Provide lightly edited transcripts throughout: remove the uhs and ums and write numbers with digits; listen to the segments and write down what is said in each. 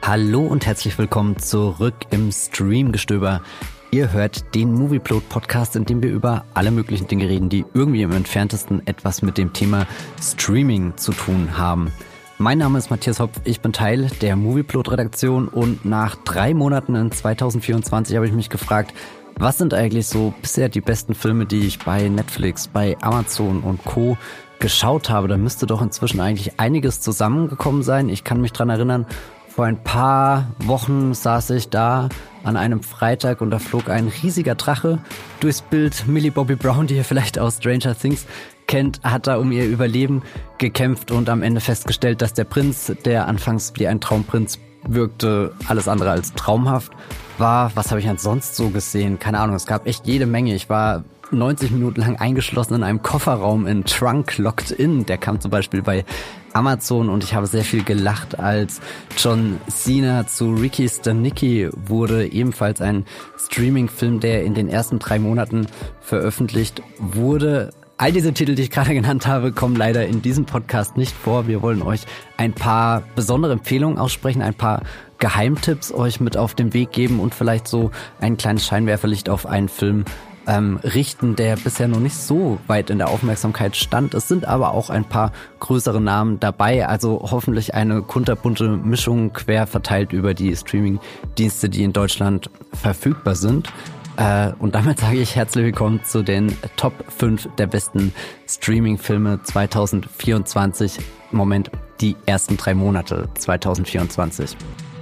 Hallo und herzlich willkommen zurück im Streamgestöber. Ihr hört den Movieplot-Podcast, in dem wir über alle möglichen Dinge reden, die irgendwie im Entferntesten etwas mit dem Thema Streaming zu tun haben. Mein Name ist Matthias Hopf, ich bin Teil der Movieplot-Redaktion und nach 3 Monaten in 2024 habe ich mich gefragt, was sind eigentlich so bisher die besten Filme, die ich bei Netflix, bei Amazon und Co. geschaut habe. Da müsste doch inzwischen eigentlich einiges zusammengekommen sein. Ich kann mich dran erinnern, vor ein paar Wochen saß ich da an einem Freitag und da flog ein riesiger Drache durchs Bild. Millie Bobby Brown, die ihr vielleicht aus Stranger Things kennt, hat da um ihr Überleben gekämpft und am Ende festgestellt, dass der Prinz, der anfangs wie ein Traumprinz wirkte, alles andere als traumhaft war. Was habe ich ansonsten so gesehen? Keine Ahnung, es gab echt jede Menge. Ich war 90 Minuten lang eingeschlossen in einem Kofferraum in Trunk Locked In. Der kam zum Beispiel bei Amazon und ich habe sehr viel gelacht, als John Cena zu Ricky Stenicki wurde. Ebenfalls ein Streaming-Film, der in den ersten 3 Monaten veröffentlicht wurde. All diese Titel, die ich gerade genannt habe, kommen leider in diesem Podcast nicht vor. Wir wollen euch ein paar besondere Empfehlungen aussprechen, ein paar Geheimtipps euch mit auf den Weg geben und vielleicht so ein kleines Scheinwerferlicht auf einen Film richten, der bisher noch nicht so weit in der Aufmerksamkeit stand. Es sind aber auch ein paar größere Namen dabei, also hoffentlich eine kunterbunte Mischung quer verteilt über die Streaming-Dienste, die in Deutschland verfügbar sind. Und damit sage ich herzlich willkommen zu den Top 5 der besten Streaming-Filme 2024. Moment, die ersten 3 Monate 2024.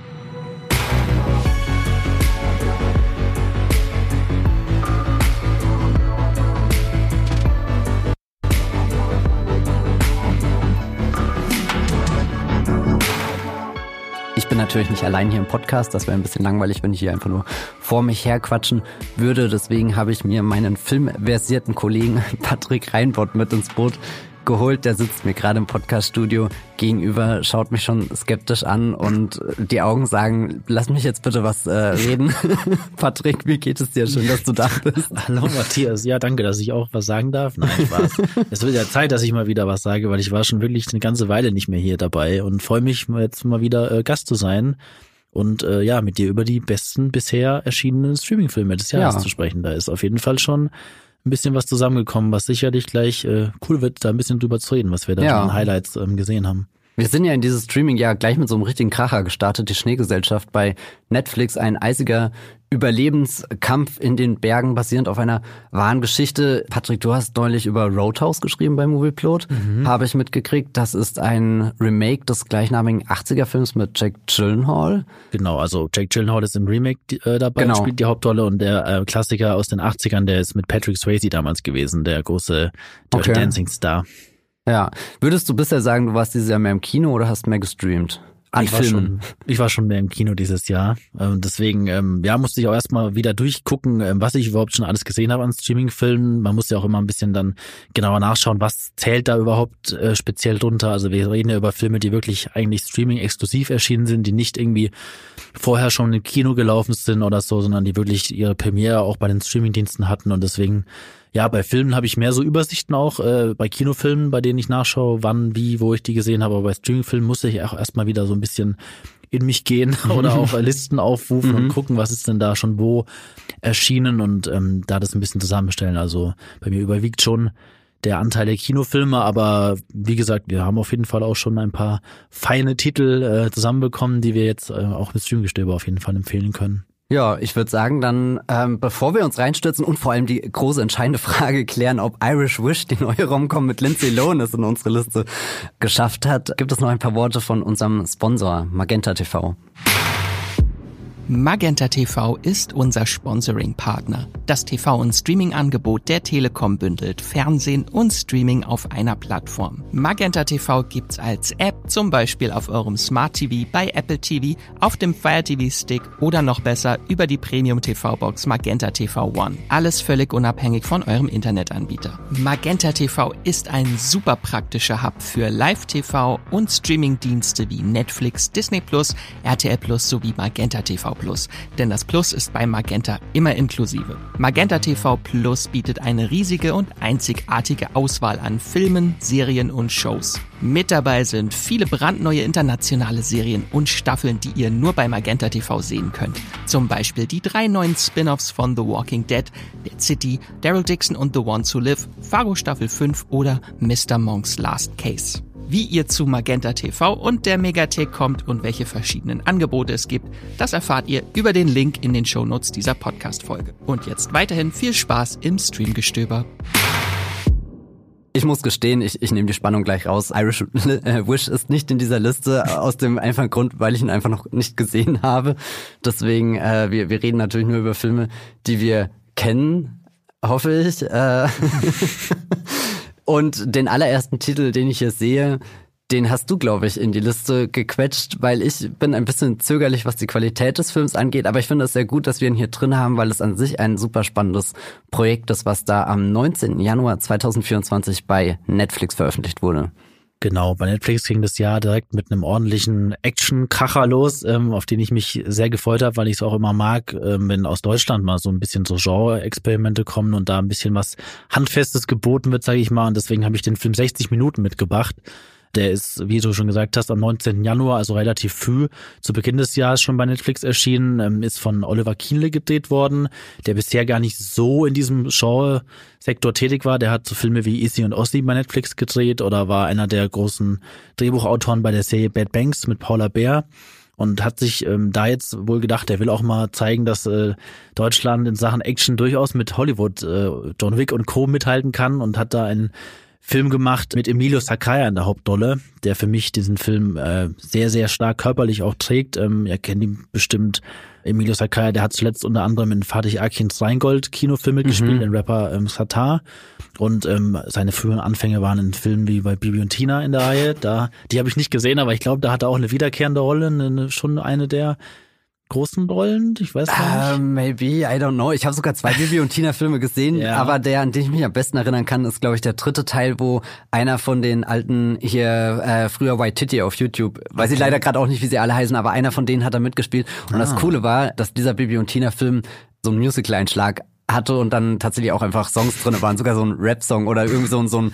Ich bin natürlich nicht allein hier im Podcast, das wäre ein bisschen langweilig, wenn ich hier einfach nur vor mich herquatschen würde. Deswegen habe ich mir meinen filmversierten Kollegen Patrick Reinbott mit ins Boot geholt. Der sitzt mir gerade im Podcaststudio gegenüber, schaut mich schon skeptisch an und die Augen sagen, lass mich jetzt bitte was reden. Patrick, wie geht es dir? Schön, dass du da bist. Hallo Matthias, ja danke, dass ich auch was sagen darf. Nein, Spaß. Es wird ja Zeit, dass ich mal wieder was sage, weil ich war schon wirklich eine ganze Weile nicht mehr hier dabei und freue mich jetzt mal wieder Gast zu sein und ja, mit dir über die besten bisher erschienenen Streaming-Filme des Jahres zu sprechen. Da ist auf jeden Fall schon ein bisschen was zusammengekommen, was sicherlich gleich cool wird, da ein bisschen drüber zu reden, was wir da schon an Highlights gesehen haben. Wir sind ja in dieses Streaming-Jahr gleich mit so einem richtigen Kracher gestartet. Die Schneegesellschaft bei Netflix, ein eisiger Überlebenskampf in den Bergen, basierend auf einer wahren Geschichte. Patrick, du hast neulich über Roadhouse geschrieben bei Movieplot, habe ich mitgekriegt. Das ist ein Remake des gleichnamigen 80er-Films mit Jake Gyllenhaal. Genau, also Jake Gyllenhaal ist im Remake dabei, spielt die Hauptrolle und der Klassiker aus den 80ern, der ist mit Patrick Swayze damals gewesen, der große Dirty Dancing Star. Ja, würdest du bisher sagen, du warst dieses Jahr mehr im Kino oder hast mehr gestreamt? Ich war schon mehr im Kino dieses Jahr. Deswegen musste ich auch erstmal wieder durchgucken, was ich überhaupt schon alles gesehen habe an Streaming-Filmen. Man muss ja auch immer ein bisschen dann genauer nachschauen, was zählt da überhaupt speziell drunter. Also wir reden ja über Filme, die wirklich eigentlich Streaming-exklusiv erschienen sind, die nicht irgendwie vorher schon im Kino gelaufen sind oder so, sondern die wirklich ihre Premiere auch bei den Streaming-Diensten hatten. Und deswegen, ja, bei Filmen habe ich mehr so Übersichten auch, bei Kinofilmen, bei denen ich nachschaue, wann, wie, wo ich die gesehen habe. Aber bei Streamingfilmen musste ich auch erstmal wieder so ein bisschen in mich gehen oder auch Listen aufrufen und gucken, was ist denn da schon wo erschienen und da das ein bisschen zusammenstellen. Also bei mir überwiegt schon der Anteil der Kinofilme, aber wie gesagt, wir haben auf jeden Fall auch schon ein paar feine Titel zusammenbekommen, die wir jetzt auch mit Streamgestöber auf jeden Fall empfehlen können. Ja, ich würde sagen, dann bevor wir uns reinstürzen und vor allem die große entscheidende Frage klären, ob Irish Wish, die neue Rom-Com mit Lindsay Lohan es in unsere Liste geschafft hat, gibt es noch ein paar Worte von unserem Sponsor Magenta TV. Magenta TV ist unser Sponsoring-Partner. Das TV- und Streaming-Angebot der Telekom bündelt Fernsehen und Streaming auf einer Plattform. Magenta TV gibt's als App, zum Beispiel auf eurem Smart TV, bei Apple TV, auf dem Fire TV Stick oder noch besser über die Premium TV-Box Magenta TV One. Alles völlig unabhängig von eurem Internetanbieter. Magenta TV ist ein super praktischer Hub für Live-TV und Streaming-Dienste wie Netflix, Disney+, RTL+ sowie Magenta TV TV Plus, denn das Plus ist bei Magenta immer inklusive. Magenta TV Plus bietet eine riesige und einzigartige Auswahl an Filmen, Serien und Shows. Mit dabei sind viele brandneue internationale Serien und Staffeln, die ihr nur bei Magenta TV sehen könnt. Zum Beispiel die 3 neuen Spin-offs von The Walking Dead, Dead City, Daryl Dixon und The Ones Who Live, Fargo Staffel 5 oder Mr. Monks Last Case. Wie ihr zu Magenta TV und der Megathek kommt und welche verschiedenen Angebote es gibt, das erfahrt ihr über den Link in den Shownotes dieser Podcast-Folge. Und jetzt weiterhin viel Spaß im Streamgestöber. Ich muss gestehen, ich nehme die Spannung gleich raus. Irish Wish ist nicht in dieser Liste, aus dem einfachen Grund, weil ich ihn einfach noch nicht gesehen habe. Deswegen, wir reden natürlich nur über Filme, die wir kennen, hoffe ich. Und den allerersten Titel, den ich hier sehe, den hast du, glaube ich, in die Liste gequetscht, weil ich bin ein bisschen zögerlich, was die Qualität des Films angeht. Aber ich finde es sehr gut, dass wir ihn hier drin haben, weil es an sich ein super spannendes Projekt ist, was da am 19. Januar 2024 bei Netflix veröffentlicht wurde. Genau, bei Netflix ging das Jahr direkt mit einem ordentlichen Action-Kracher los, auf den ich mich sehr gefreut habe, weil ich es auch immer mag, wenn aus Deutschland mal so ein bisschen so Genre-Experimente kommen und da ein bisschen was Handfestes geboten wird, sage ich mal. Und deswegen habe ich den Film 60 Minuten mitgebracht. Der ist, wie du schon gesagt hast, am 19. Januar, also relativ früh, zu Beginn des Jahres schon bei Netflix erschienen, ist von Oliver Kienle gedreht worden, der bisher gar nicht so in diesem Genre-Sektor tätig war. Der hat so Filme wie Izzy und Ozzy bei Netflix gedreht oder war einer der großen Drehbuchautoren bei der Serie Bad Banks mit Paula Beer. Und hat sich da jetzt wohl gedacht, er will auch mal zeigen, dass Deutschland in Sachen Action durchaus mit Hollywood, John Wick und Co. mithalten kann und hat da einen Film gemacht mit Emilio Saccaia in der Hauptrolle, der für mich diesen Film sehr, sehr stark körperlich auch trägt. Ihr kennt ihn bestimmt, Emilio Saccaia, der hat zuletzt unter anderem in Fatih Akins Rheingold Kinofilme gespielt, den Rapper Satar. Und seine früheren Anfänge waren in Filmen wie bei Bibi und Tina in der Reihe. Die habe ich nicht gesehen, aber ich glaube, da hat er auch eine wiederkehrende Rolle, schon eine der großen Rollen? Ich weiß gar nicht. Maybe, I don't know. Ich habe sogar 2 Bibi und Tina Filme gesehen, ja. Aber der, an den ich mich am besten erinnern kann, ist, glaube ich, der 3. Teil, wo einer von den alten hier, früher White Titty auf YouTube, weiß ich leider gerade auch nicht, wie sie alle heißen, aber einer von denen hat da mitgespielt. Und das Coole war, dass dieser Bibi und Tina Film so einen Musical-Einschlag hatte und dann tatsächlich auch einfach Songs drin waren, sogar so ein Rap-Song oder irgendwie so ein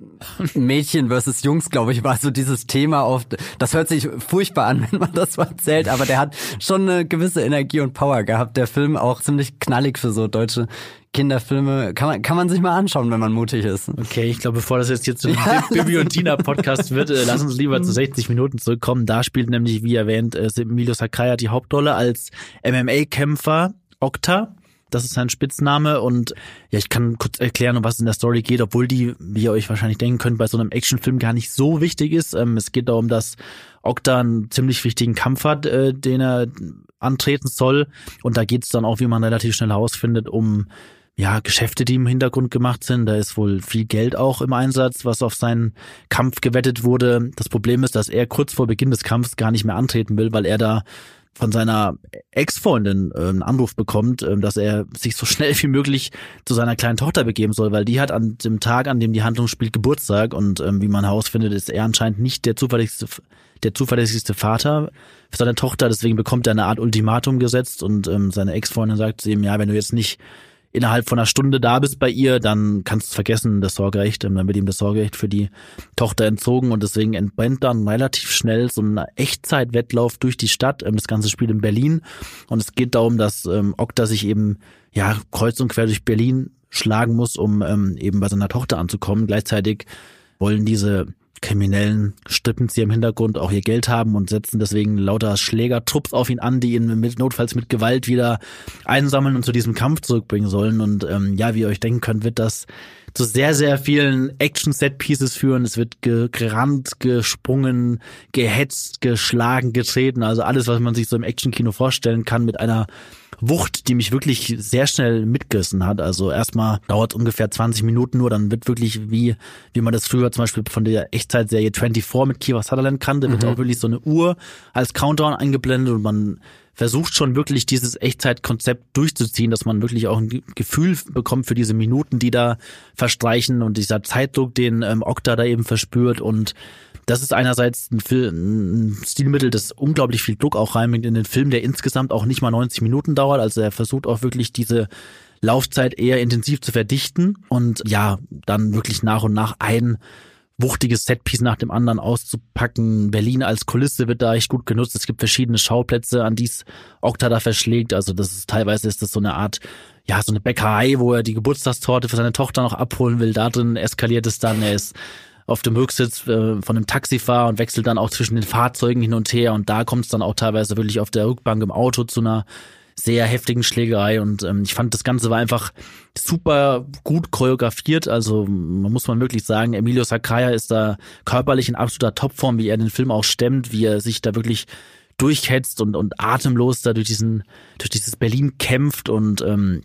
Mädchen versus Jungs, glaube ich, war so dieses Thema oft. Das hört sich furchtbar an, wenn man das so erzählt, aber der hat schon eine gewisse Energie und Power gehabt. Der Film auch ziemlich knallig für so deutsche Kinderfilme. Kann man sich mal anschauen, wenn man mutig ist. Okay, ich glaube, bevor das jetzt hier zu einem Bibi und Tina Podcast wird, lass uns lieber zu 60 Minuten zurückkommen. Da spielt nämlich, wie erwähnt, Emilio Saccaia die Hauptrolle als MMA-Kämpfer Okta. Das ist sein Spitzname und ja, ich kann kurz erklären, um was es in der Story geht, obwohl die, wie ihr euch wahrscheinlich denken könnt, bei so einem Actionfilm gar nicht so wichtig ist. Es geht darum, dass Okta einen ziemlich wichtigen Kampf hat, den er antreten soll, und da geht es dann auch, wie man relativ schnell herausfindet, um Geschäfte, die im Hintergrund gemacht sind. Da ist wohl viel Geld auch im Einsatz, was auf seinen Kampf gewettet wurde. Das Problem ist, dass er kurz vor Beginn des Kampfes gar nicht mehr antreten will, weil er da von seiner Ex-Freundin einen Anruf bekommt, dass er sich so schnell wie möglich zu seiner kleinen Tochter begeben soll, weil die hat an dem Tag, an dem die Handlung spielt, Geburtstag, und wie man herausfindet, ist er anscheinend nicht der zuverlässigste Vater für seine Tochter, deswegen bekommt er eine Art Ultimatum gesetzt und seine Ex-Freundin sagt zu ihm, wenn du jetzt nicht innerhalb von einer Stunde da bist bei ihr, dann kannst du es vergessen, das Sorgerecht. Dann wird ihm das Sorgerecht für die Tochter entzogen und deswegen entbrennt dann relativ schnell so ein Echtzeitwettlauf durch die Stadt. Das ganze spielt in Berlin und es geht darum, dass Okta sich eben kreuz und quer durch Berlin schlagen muss, um eben bei seiner Tochter anzukommen. Gleichzeitig wollen diese kriminellen Strippenzieher im Hintergrund auch ihr Geld haben und setzen deswegen lauter Schlägertrupps auf ihn an, die ihn notfalls mit Gewalt wieder einsammeln und zu diesem Kampf zurückbringen sollen. Und wie ihr euch denken könnt, wird das zu sehr, sehr vielen Action-Set-Pieces führen. Es wird gerannt, gesprungen, gehetzt, geschlagen, getreten. Also alles, was man sich so im Action-Kino vorstellen kann, mit einer Wucht, die mich wirklich sehr schnell mitgerissen hat. Also erstmal dauert es ungefähr 20 Minuten nur, dann wird wirklich, wie man das früher zum Beispiel von der Echtzeitserie 24 mit Kiefer Sutherland kannte, wird auch wirklich so eine Uhr als Countdown eingeblendet und man versucht schon wirklich dieses Echtzeitkonzept durchzuziehen, dass man wirklich auch ein Gefühl bekommt für diese Minuten, die da verstreichen und dieser Zeitdruck, den Okta da eben verspürt, und das ist einerseits ein Stilmittel, das unglaublich viel Druck auch reinbringt in den Film, der insgesamt auch nicht mal 90 Minuten dauert. Also er versucht auch wirklich diese Laufzeit eher intensiv zu verdichten und ja, dann wirklich nach und nach ein wuchtiges Setpiece nach dem anderen auszupacken. Berlin als Kulisse wird da echt gut genutzt. Es gibt verschiedene Schauplätze, an die es Okta da verschlägt. Also teilweise ist das so eine Art, ja, so eine Bäckerei, wo er die Geburtstagstorte für seine Tochter noch abholen will. Da drin eskaliert es dann. Er ist auf dem Rücksitz von einem Taxifahrer und wechselt dann auch zwischen den Fahrzeugen hin und her. Und da kommt es dann auch teilweise wirklich auf der Rückbank im Auto zu einer sehr heftigen Schlägerei. Und ich fand, das Ganze war einfach super gut choreografiert. Also muss man wirklich sagen, Emilio Saccaia ist da körperlich in absoluter Topform, wie er den Film auch stemmt, wie er sich da wirklich durchhetzt und atemlos da durch dieses Berlin kämpft. Und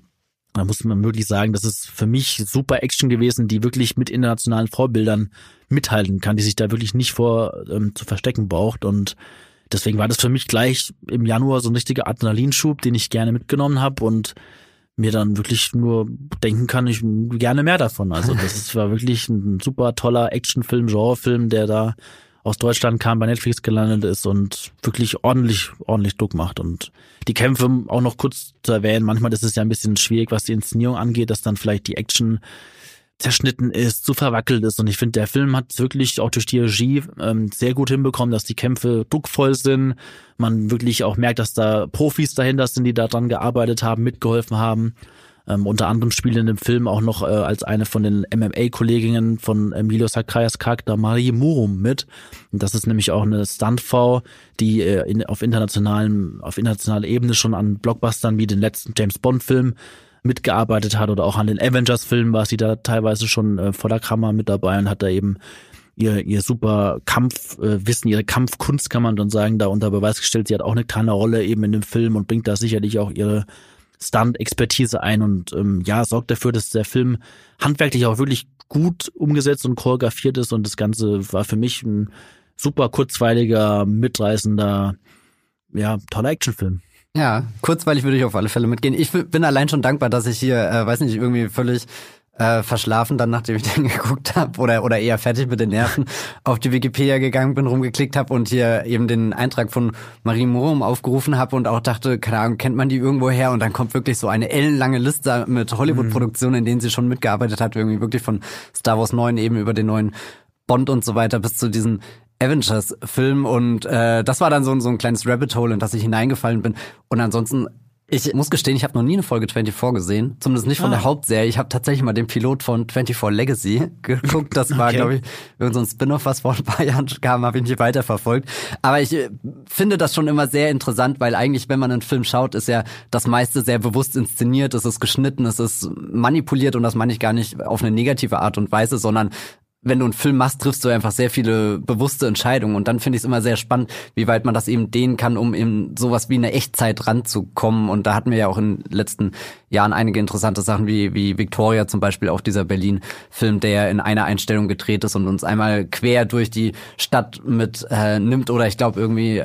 da muss man wirklich sagen, das ist für mich super Action gewesen, die wirklich mit internationalen Vorbildern mithalten kann, die sich da wirklich nicht vor zu verstecken braucht. Und deswegen war das für mich gleich im Januar so ein richtiger Adrenalinschub, den ich gerne mitgenommen habe und mir dann wirklich nur denken kann, ich gerne mehr davon. Also war wirklich ein super toller Actionfilm, Genrefilm, der da aus Deutschland kam, bei Netflix gelandet ist und wirklich ordentlich Druck macht. Und die Kämpfe, auch noch kurz zu erwähnen, manchmal ist es ja ein bisschen schwierig, was die Inszenierung angeht, dass dann vielleicht die Action zerschnitten ist, zu verwackelt ist. Und ich finde, der Film hat es wirklich auch durch die Regie sehr gut hinbekommen, dass die Kämpfe druckvoll sind. Man wirklich auch merkt, dass da Profis dahinter sind, die daran gearbeitet haben, mitgeholfen haben. Unter anderem spielt in dem Film auch noch als eine von den MMA-Kolleginnen von Emilio Saccaias Charakter Marie Murum mit. Und das ist nämlich auch eine Stuntfrau, die auf internationaler Ebene schon an Blockbustern wie den letzten James-Bond-Film mitgearbeitet hat oder auch an den Avengers-Filmen war sie da teilweise schon vor der Kamera mit dabei und hat da eben ihr super Kampfwissen, ihre Kampfkunst, kann man dann sagen, da unter Beweis gestellt. Sie hat auch eine kleine Rolle eben in dem Film und bringt da sicherlich auch ihre Stunt-Expertise ein und sorgt dafür, dass der Film handwerklich auch wirklich gut umgesetzt und choreografiert ist und das Ganze war für mich ein super kurzweiliger, mitreißender, ja, toller Actionfilm. Ja, kurzweilig würde ich auf alle Fälle mitgehen. Ich bin allein schon dankbar, dass ich hier, irgendwie völlig verschlafen, dann nachdem ich den geguckt habe oder eher fertig mit den Nerven, auf die Wikipedia gegangen bin, rumgeklickt habe und hier eben den Eintrag von Marie Murum aufgerufen habe und auch dachte, keine Ahnung, kennt man die irgendwo her? Und dann kommt wirklich so eine ellenlange Liste mit Hollywood-Produktionen, in denen sie schon mitgearbeitet hat, irgendwie wirklich von Star Wars 9 eben über den neuen Bond und so weiter bis zu diesen Avengers-Film und das war dann so ein kleines Rabbit Hole, in das ich hineingefallen bin. Und ansonsten, ich muss gestehen, ich habe noch nie eine Folge 24 gesehen, zumindest nicht von der Hauptserie. Ich habe tatsächlich mal den Pilot von 24 Legacy geguckt. Das war, glaube ich, irgend so ein Spin-off, was vor ein paar Jahren kam, habe ich nicht weiterverfolgt. Aber ich finde das schon immer sehr interessant, weil eigentlich, wenn man einen Film schaut, ist ja das meiste sehr bewusst inszeniert, es ist geschnitten, es ist manipuliert und das meine ich gar nicht auf eine negative Art und Weise, sondern wenn du einen Film machst, triffst du einfach sehr viele bewusste Entscheidungen und dann finde ich es immer sehr spannend, wie weit man das eben dehnen kann, um in sowas wie eine Echtzeit ranzukommen und da hatten wir ja auch in den letzten Jahren einige interessante Sachen wie Victoria zum Beispiel, auch dieser Berlin-Film, der in einer Einstellung gedreht ist und uns einmal quer durch die Stadt mit nimmt oder ich glaube irgendwie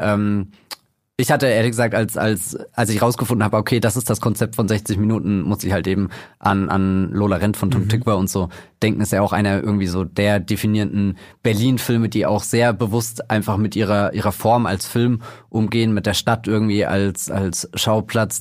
ich hatte ehrlich gesagt, als ich rausgefunden habe, okay, das ist das Konzept von 60 Minuten, muss ich halt eben an Lola Rent von Tom Tykwer und so denken. Ist ja auch einer irgendwie so der definierenden Berlin-Filme, die auch sehr bewusst einfach mit ihrer Form als Film umgehen, mit der Stadt irgendwie als Schauplatz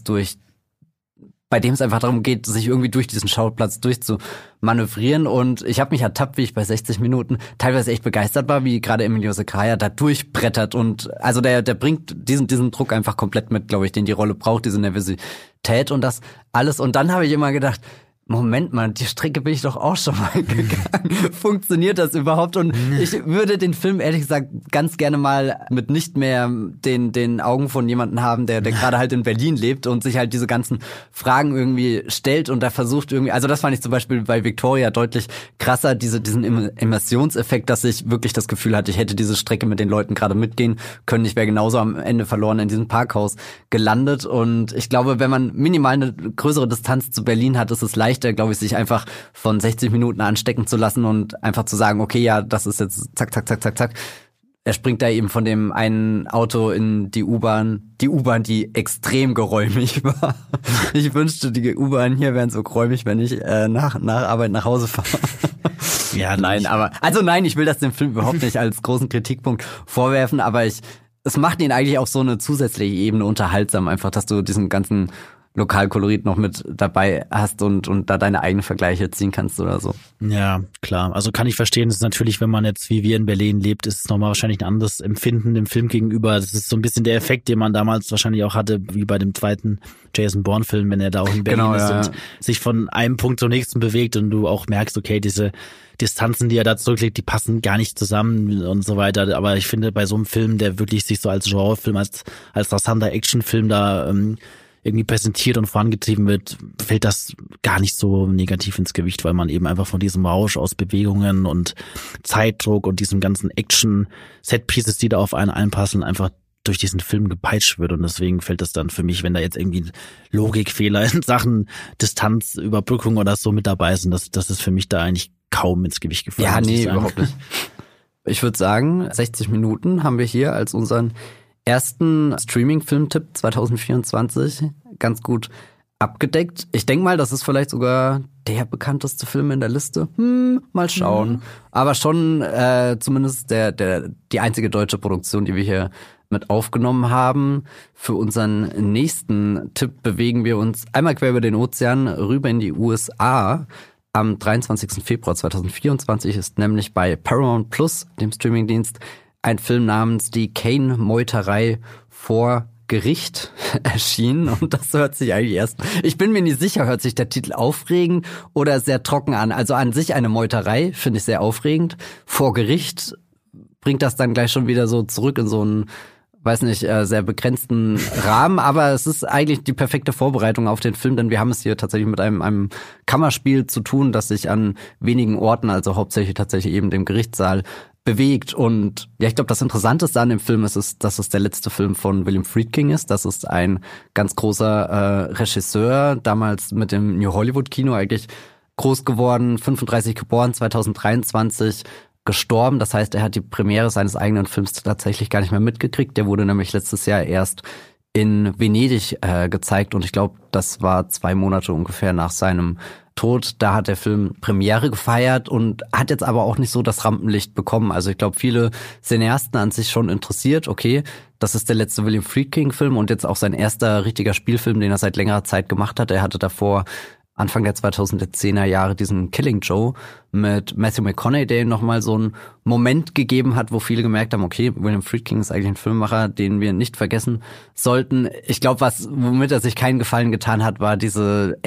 bei dem es einfach darum geht, sich irgendwie durch diesen Schauplatz durchzumanövrieren. Und ich habe mich ertappt, wie ich bei 60 Minuten teilweise echt begeistert war, wie gerade Emilio Saccaia da durchbrettert. Und also der bringt diesen Druck einfach komplett mit, glaube ich, den die Rolle braucht, diese Nervosität und das alles. Und dann habe ich immer gedacht, Moment mal, die Strecke bin ich doch auch schon mal gegangen. Funktioniert das überhaupt? Und ich würde den Film ehrlich gesagt ganz gerne mal mit nicht mehr den Augen von jemandem haben, der gerade halt in Berlin lebt und sich halt diese ganzen Fragen irgendwie stellt und da versucht irgendwie, also das fand ich zum Beispiel bei Victoria deutlich krasser, diesen Immersionseffekt, dass ich wirklich das Gefühl hatte, ich hätte diese Strecke mit den Leuten gerade mitgehen können. Ich wäre genauso am Ende verloren in diesem Parkhaus gelandet und ich glaube, wenn man minimal eine größere Distanz zu Berlin hat, ist es leichter, glaube ich, sich einfach von 60 Minuten anstecken zu lassen und einfach zu sagen, okay, ja, das ist jetzt zack, zack, zack, zack, zack. Er springt da eben von dem einen Auto in die U-Bahn, die extrem geräumig war. Ich wünschte, die U-Bahn hier wären so geräumig, wenn ich nach Arbeit nach Hause fahre. Ja, nein, ich will das dem Film überhaupt nicht als großen Kritikpunkt vorwerfen, aber es macht ihn eigentlich auf so eine zusätzliche Ebene unterhaltsam, einfach, dass du diesen ganzen Lokalkolorit noch mit dabei hast und da deine eigenen Vergleiche ziehen kannst oder so. Ja, klar. Also kann ich verstehen, das ist natürlich, wenn man jetzt wie wir in Berlin lebt, ist es nochmal wahrscheinlich ein anderes Empfinden dem Film gegenüber. Das ist so ein bisschen der Effekt, den man damals wahrscheinlich auch hatte, wie bei dem zweiten Jason Bourne-Film, wenn er da auch in Berlin ist und sich von einem Punkt zum nächsten bewegt und du auch merkst, okay, diese Distanzen, die er da zurücklegt, die passen gar nicht zusammen und so weiter. Aber ich finde, bei so einem Film, der wirklich sich so als Genrefilm, als rasanter Actionfilm da irgendwie präsentiert und vorangetrieben wird, fällt das gar nicht so negativ ins Gewicht, weil man eben einfach von diesem Rausch aus Bewegungen und Zeitdruck und diesem ganzen Action-Set-Pieces, die da auf einen einpassen, einfach durch diesen Film gepeitscht wird. Und deswegen fällt das dann für mich, wenn da jetzt irgendwie Logikfehler in Sachen Distanzüberbrückung oder so mit dabei sind, das ist für mich da eigentlich kaum ins Gewicht gefallen. Ja, nee, überhaupt nicht. Ich würde sagen, 60 Minuten haben wir hier als unseren ersten Streaming-Filmtipp 2024 ganz gut abgedeckt. Ich denke mal, das ist vielleicht sogar der bekannteste Film in der Liste. Mal schauen. Aber schon zumindest die einzige deutsche Produktion, die wir hier mit aufgenommen haben. Für unseren nächsten Tipp bewegen wir uns einmal quer über den Ozean rüber in die USA. Am 23. Februar 2024 ist nämlich bei Paramount Plus, dem Streamingdienst, ein Film namens Die Kane-Meuterei vor Gericht erschienen. Und das hört sich eigentlich ich bin mir nicht sicher, hört sich der Titel aufregend oder sehr trocken an. Also an sich eine Meuterei, finde ich sehr aufregend. Vor Gericht bringt das dann gleich schon wieder so zurück in so einen, weiß nicht, sehr begrenzten Rahmen. Aber es ist eigentlich die perfekte Vorbereitung auf den Film, denn wir haben es hier tatsächlich mit einem Kammerspiel zu tun, das sich an wenigen Orten, also hauptsächlich tatsächlich eben dem Gerichtssaal, bewegt. Und ja, ich glaube, das Interessanteste an dem Film ist, dass es der letzte Film von William Friedkin ist. Das ist ein ganz großer Regisseur, damals mit dem New Hollywood Kino eigentlich groß geworden, 35 geboren, 2023 gestorben. Das heißt, er hat die Premiere seines eigenen Films tatsächlich gar nicht mehr mitgekriegt. Der wurde nämlich letztes Jahr erst in Venedig gezeigt und ich glaube, das war 2 Monate ungefähr nach seinem Tod. Da hat der Film Premiere gefeiert und hat jetzt aber auch nicht so das Rampenlicht bekommen. Also ich glaube, viele Cineasten an sich schon interessiert. Okay, das ist der letzte William Friedkin-Film und jetzt auch sein erster richtiger Spielfilm, den er seit längerer Zeit gemacht hat. Er hatte davor Anfang der 2010er Jahre diesen Killing Joe mit Matthew McConaughey, der ihm nochmal so einen Moment gegeben hat, wo viele gemerkt haben, okay, William Friedkin ist eigentlich ein Filmemacher, den wir nicht vergessen sollten. Ich glaube, womit er sich keinen Gefallen getan hat, war diese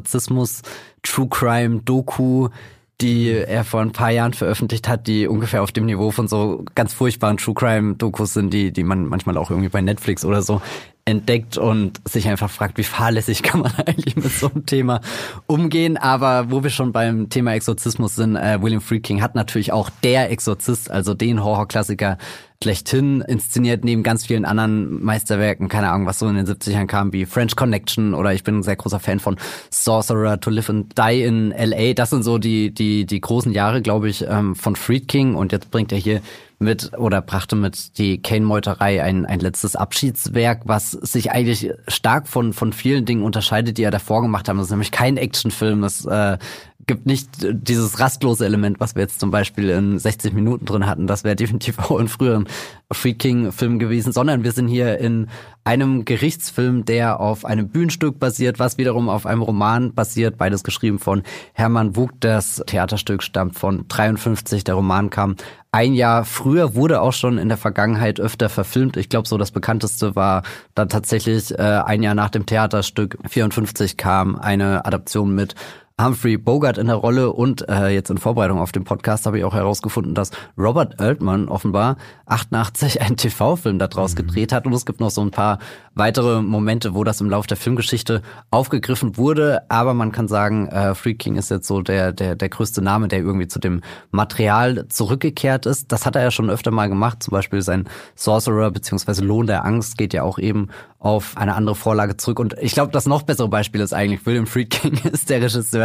Exorzismus-True-Crime-Doku, die er vor ein paar Jahren veröffentlicht hat, die ungefähr auf dem Niveau von so ganz furchtbaren True-Crime-Dokus sind, die man manchmal auch irgendwie bei Netflix oder so entdeckt und sich einfach fragt, wie fahrlässig kann man eigentlich mit so einem Thema umgehen. Aber wo wir schon beim Thema Exorzismus sind, William Friedkin hat natürlich auch Der Exorzist, also den Horrorklassiker schlechthin inszeniert, neben ganz vielen anderen Meisterwerken, keine Ahnung, was so in den 70ern kam, wie French Connection oder ich bin ein sehr großer Fan von Sorcerer, To Live and Die in L.A. Das sind so die großen Jahre, glaube ich, von Friedkin und jetzt bringt er hier brachte mit die Kane-Meuterei ein letztes Abschiedswerk, was sich eigentlich stark von vielen Dingen unterscheidet, die er davor gemacht hat. Das ist nämlich kein Actionfilm. Es gibt nicht dieses rastlose Element, was wir jetzt zum Beispiel in 60 Minuten drin hatten. Das wäre definitiv auch in früheren Friedkin-Filmen gewesen, sondern wir sind hier in einem Gerichtsfilm, der auf einem Bühnenstück basiert, was wiederum auf einem Roman basiert, beides geschrieben von Hermann Wouk. Das Theaterstück stammt von 1953, der Roman kam ein Jahr früher, wurde auch schon in der Vergangenheit öfter verfilmt. Ich glaube, so das bekannteste war dann tatsächlich ein Jahr nach dem Theaterstück 1954 kam eine Adaption mit Humphrey Bogart in der Rolle und jetzt in Vorbereitung auf den Podcast habe ich auch herausgefunden, dass Robert Altman offenbar 88 einen TV-Film daraus gedreht hat und es gibt noch so ein paar weitere Momente, wo das im Laufe der Filmgeschichte aufgegriffen wurde, aber man kann sagen, Friedkin ist jetzt so der größte Name, der irgendwie zu dem Material zurückgekehrt ist. Das hat er ja schon öfter mal gemacht, zum Beispiel sein Sorcerer bzw. Lohn der Angst geht ja auch eben auf eine andere Vorlage zurück und ich glaube, das noch bessere Beispiel ist eigentlich, William Friedkin ist der Regisseur,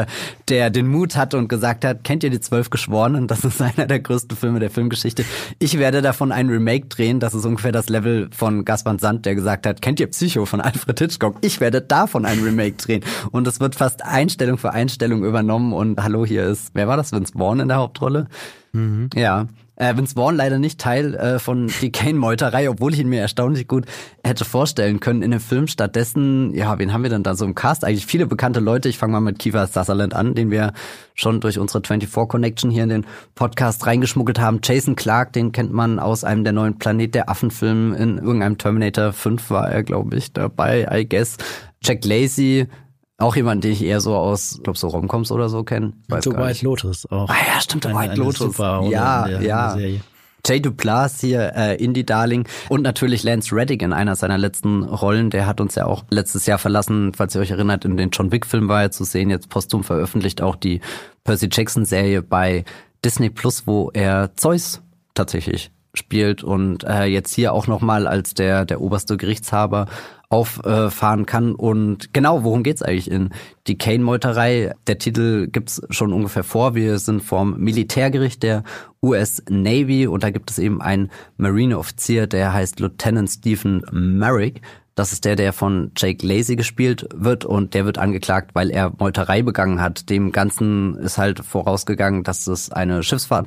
Regisseur, der den Mut hatte und gesagt hat, kennt ihr die 12 Geschworenen? Das ist einer der größten Filme der Filmgeschichte. Ich werde davon ein Remake drehen. Das ist ungefähr das Level von Gus Van Sant, der gesagt hat, kennt ihr Psycho von Alfred Hitchcock? Ich werde davon ein Remake drehen. Und es wird fast Einstellung für Einstellung übernommen. Und hallo, hier ist, wer war das? Vince Vaughn in der Hauptrolle? Mhm. Ja. Vince Vaughn leider nicht Teil von die Kane-Meuterei, obwohl ich ihn mir erstaunlich gut hätte vorstellen können in dem Film. Stattdessen, ja, wen haben wir denn da so im Cast? Eigentlich viele bekannte Leute. Ich fange mal mit Kiefer Sutherland an, den wir schon durch unsere 24-Connection hier in den Podcast reingeschmuggelt haben. Jason Clarke, den kennt man aus einem der neuen Planet der Affen-Filmen. In irgendeinem Terminator 5 war er, glaube ich, dabei, I guess. Jack Lacey, auch jemand, den ich eher so aus, glaube so Romcoms oder so kenne. So White Lotus auch. Ah ja, stimmt, White Lotus. Ja. Jay Duplass hier, Indie-Darling. Und natürlich Lance Reddick in einer seiner letzten Rollen. Der hat uns ja auch letztes Jahr verlassen, falls ihr euch erinnert, in den John Wick-Film war er zu sehen. Jetzt posthum veröffentlicht auch die Percy Jackson-Serie bei Disney Plus, wo er Zeus tatsächlich spielt und jetzt hier auch nochmal als der oberste Gerichtshaber auffahren kann. Und genau, worum geht's eigentlich in die Kane-Meuterei? Der Titel gibt's schon ungefähr vor. Wir sind vom Militärgericht der US Navy und da gibt es eben einen Marineoffizier, der heißt Lieutenant Stephen Merrick. Das ist der von Jake Lacey gespielt wird und der wird angeklagt, weil er Meuterei begangen hat. Dem Ganzen ist halt vorausgegangen, dass es eine Schiffsfahrt,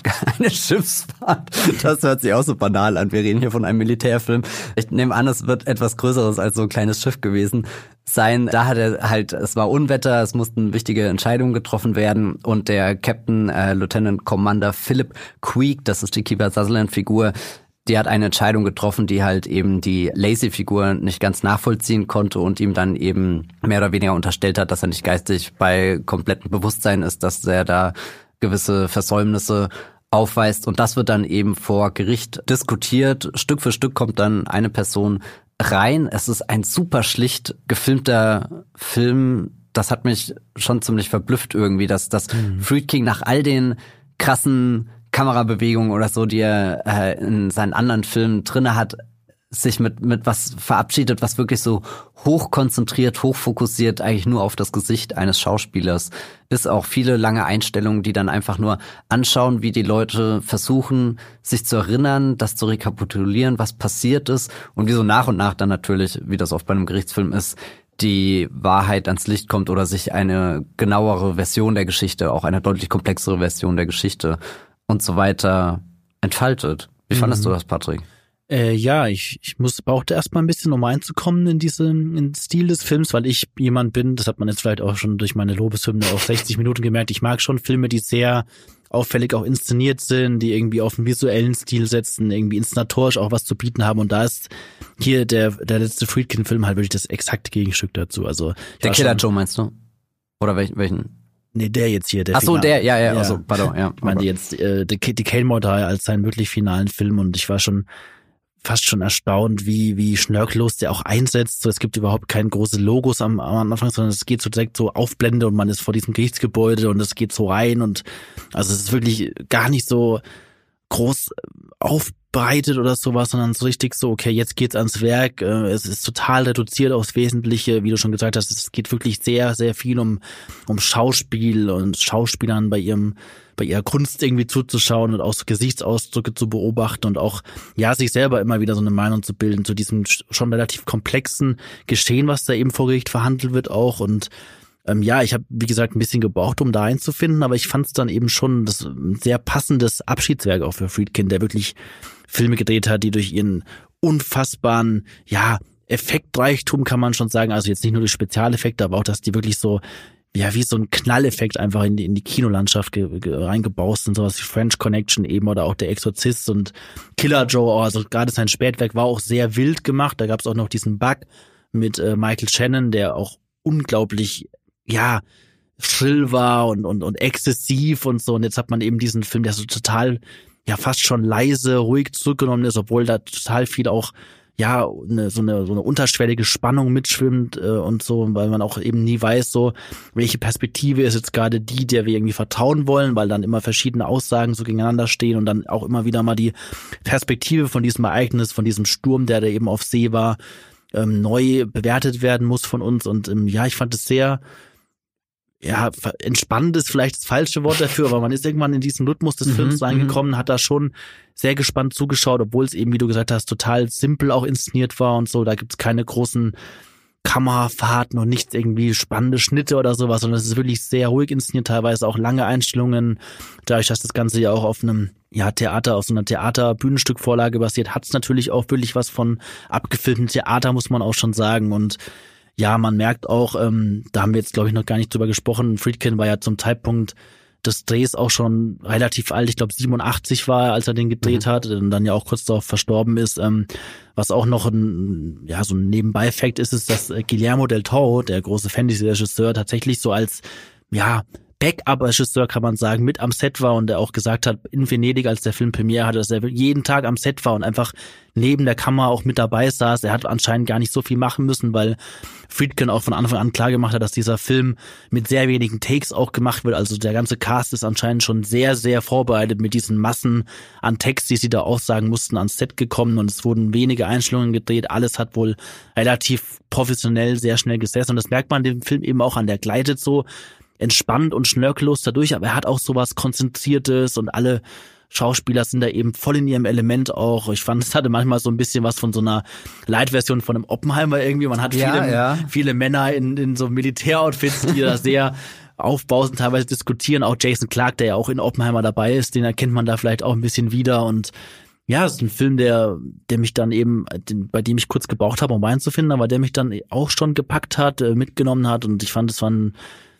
das hört sich auch so banal an. Wir reden hier von einem Militärfilm. Ich nehme an, es wird etwas Größeres als so ein kleines Schiff gewesen sein. Da hat er halt, es war Unwetter, es mussten wichtige Entscheidungen getroffen werden und der Captain, Lieutenant Commander Philip Queek, das ist die Kiefer Sutherland-Figur, die hat eine Entscheidung getroffen, die halt eben die Lacey-Figur nicht ganz nachvollziehen konnte und ihm dann eben mehr oder weniger unterstellt hat, dass er nicht geistig bei komplettem Bewusstsein ist, dass er da gewisse Versäumnisse aufweist. Und das wird dann eben vor Gericht diskutiert. Stück für Stück kommt dann eine Person rein. Es ist ein super schlicht gefilmter Film. Das hat mich schon ziemlich verblüfft irgendwie, dass Friedkin nach all den krassen Kamerabewegungen oder so, die er in seinen anderen Filmen drinne hat, sich mit was verabschiedet, was wirklich so hochkonzentriert, hochfokussiert eigentlich nur auf das Gesicht eines Schauspielers ist. Auch viele lange Einstellungen, die dann einfach nur anschauen, wie die Leute versuchen, sich zu erinnern, das zu rekapitulieren, was passiert ist und wie so nach und nach dann natürlich, wie das oft bei einem Gerichtsfilm ist, die Wahrheit ans Licht kommt oder sich eine genauere Version der Geschichte, auch eine deutlich komplexere Version der Geschichte und so weiter entfaltet. Wie fandest du das, Patrick? Ja, ich brauchte erstmal ein bisschen, um reinzukommen in den Stil des Films, weil ich jemand bin, das hat man jetzt vielleicht auch schon durch meine Lobeshymne auf 60 Minuten gemerkt, ich mag schon Filme, die sehr auffällig auch inszeniert sind, die irgendwie auf einen visuellen Stil setzen, irgendwie inszenatorisch auch was zu bieten haben und da ist hier der letzte Friedkin-Film halt wirklich das exakte Gegenstück dazu. Also der Killer Joe meinst du? Oder welchen? Nee, der jetzt hier. Ach so, der, ja, also, pardon, ja. Ich meine jetzt die Kane-Meuterei als seinen wirklich finalen Film und ich war schon fast schon erstaunt, wie schnörkellos der auch einsetzt. So, es gibt überhaupt keine große Logos am Anfang, sondern es geht so direkt so Aufblende und man ist vor diesem Gerichtsgebäude und es geht so rein und also es ist wirklich gar nicht so groß aufbereitet oder sowas, sondern so richtig so, okay, jetzt geht's ans Werk. Es ist total reduziert aufs Wesentliche, wie du schon gesagt hast. Es geht wirklich sehr, sehr viel um Schauspiel und Schauspielern bei ihrer Kunst irgendwie zuzuschauen und auch so Gesichtsausdrücke zu beobachten und auch, ja, sich selber immer wieder so eine Meinung zu bilden zu diesem schon relativ komplexen Geschehen, was da eben vor Gericht verhandelt wird auch und ja, ich habe, wie gesagt, ein bisschen gebraucht, um da einzufinden, aber ich fand es dann eben schon das sehr passendes Abschiedswerk auch für Friedkin, der wirklich Filme gedreht hat, die durch ihren unfassbaren, ja, Effektreichtum kann man schon sagen, also jetzt nicht nur die Spezialeffekte, aber auch, dass die wirklich so, ja, wie so ein Knalleffekt einfach in die Kinolandschaft reingebaut sind, sowas wie French Connection eben oder auch der Exorzist und Killer Joe, also gerade sein Spätwerk war auch sehr wild gemacht, da gab es auch noch diesen Bug mit Michael Shannon, der auch unglaublich, ja, schrill war und exzessiv und so und jetzt hat man eben diesen Film, der so total, ja, fast schon leise, ruhig zurückgenommen ist, obwohl da total viel auch ja, so eine unterschwellige Spannung mitschwimmt und so, weil man auch eben nie weiß, so welche Perspektive ist jetzt gerade die, der wir irgendwie vertrauen wollen, weil dann immer verschiedene Aussagen so gegeneinander stehen und dann auch immer wieder mal die Perspektive von diesem Ereignis, von diesem Sturm, der da eben auf See war, neu bewertet werden muss von uns und ja, ich fand es sehr entspannend ist vielleicht das falsche Wort dafür, aber man ist irgendwann in diesen Rhythmus des Films reingekommen, hat da schon sehr gespannt zugeschaut, obwohl es eben, wie du gesagt hast, total simpel auch inszeniert war und so. Da gibt's keine großen Kamerafahrten und nichts irgendwie spannende Schnitte oder sowas, sondern es ist wirklich sehr ruhig inszeniert, teilweise auch lange Einstellungen. Dadurch, dass das Ganze ja auch auf einem Theater, auf so einer Theater-Bühnenstückvorlage basiert, hat es natürlich auch wirklich was von abgefilmtem Theater, muss man auch schon sagen. Und ja, man merkt auch, da haben wir jetzt, glaube ich, noch gar nicht drüber gesprochen, Friedkin war ja zum Zeitpunkt des Drehs auch schon relativ alt, ich glaube 87 war er, als er den gedreht hat und dann ja auch kurz darauf verstorben ist. Was auch noch so ein Nebenbei-Effekt ist, dass Guillermo del Toro, der große Fantasy-Regisseur, tatsächlich so als Backup-Regisseur, kann man sagen, mit am Set war und der auch gesagt hat, in Venedig, als der Film Premiere hatte, dass er jeden Tag am Set war und einfach neben der Kamera auch mit dabei saß. Er hat anscheinend gar nicht so viel machen müssen, weil Friedkin auch von Anfang an klar gemacht hat, dass dieser Film mit sehr wenigen Takes auch gemacht wird. Also der ganze Cast ist anscheinend schon sehr, sehr vorbereitet mit diesen Massen an Text, die sie da aussagen mussten, ans Set gekommen und es wurden wenige Einstellungen gedreht. Alles hat wohl relativ professionell sehr schnell gesessen und das merkt man dem Film eben auch an. Der gleitet so entspannt und schnörkellos dadurch, aber er hat auch sowas Konzentriertes und alle Schauspieler sind da eben voll in ihrem Element auch. Ich fand, es hatte manchmal so ein bisschen was von so einer Light-Version von einem Oppenheimer irgendwie. Man hat viele Männer in so Militäroutfits, die da sehr aufbrausend teilweise diskutieren. Auch Jason Clarke, der ja auch in Oppenheimer dabei ist, den erkennt man da vielleicht auch ein bisschen wieder. Und ja, es ist ein Film, der mich dann eben, bei dem ich kurz gebraucht habe, um reinzufinden, aber der mich dann auch schon gepackt hat, mitgenommen hat. Und ich fand, es war ein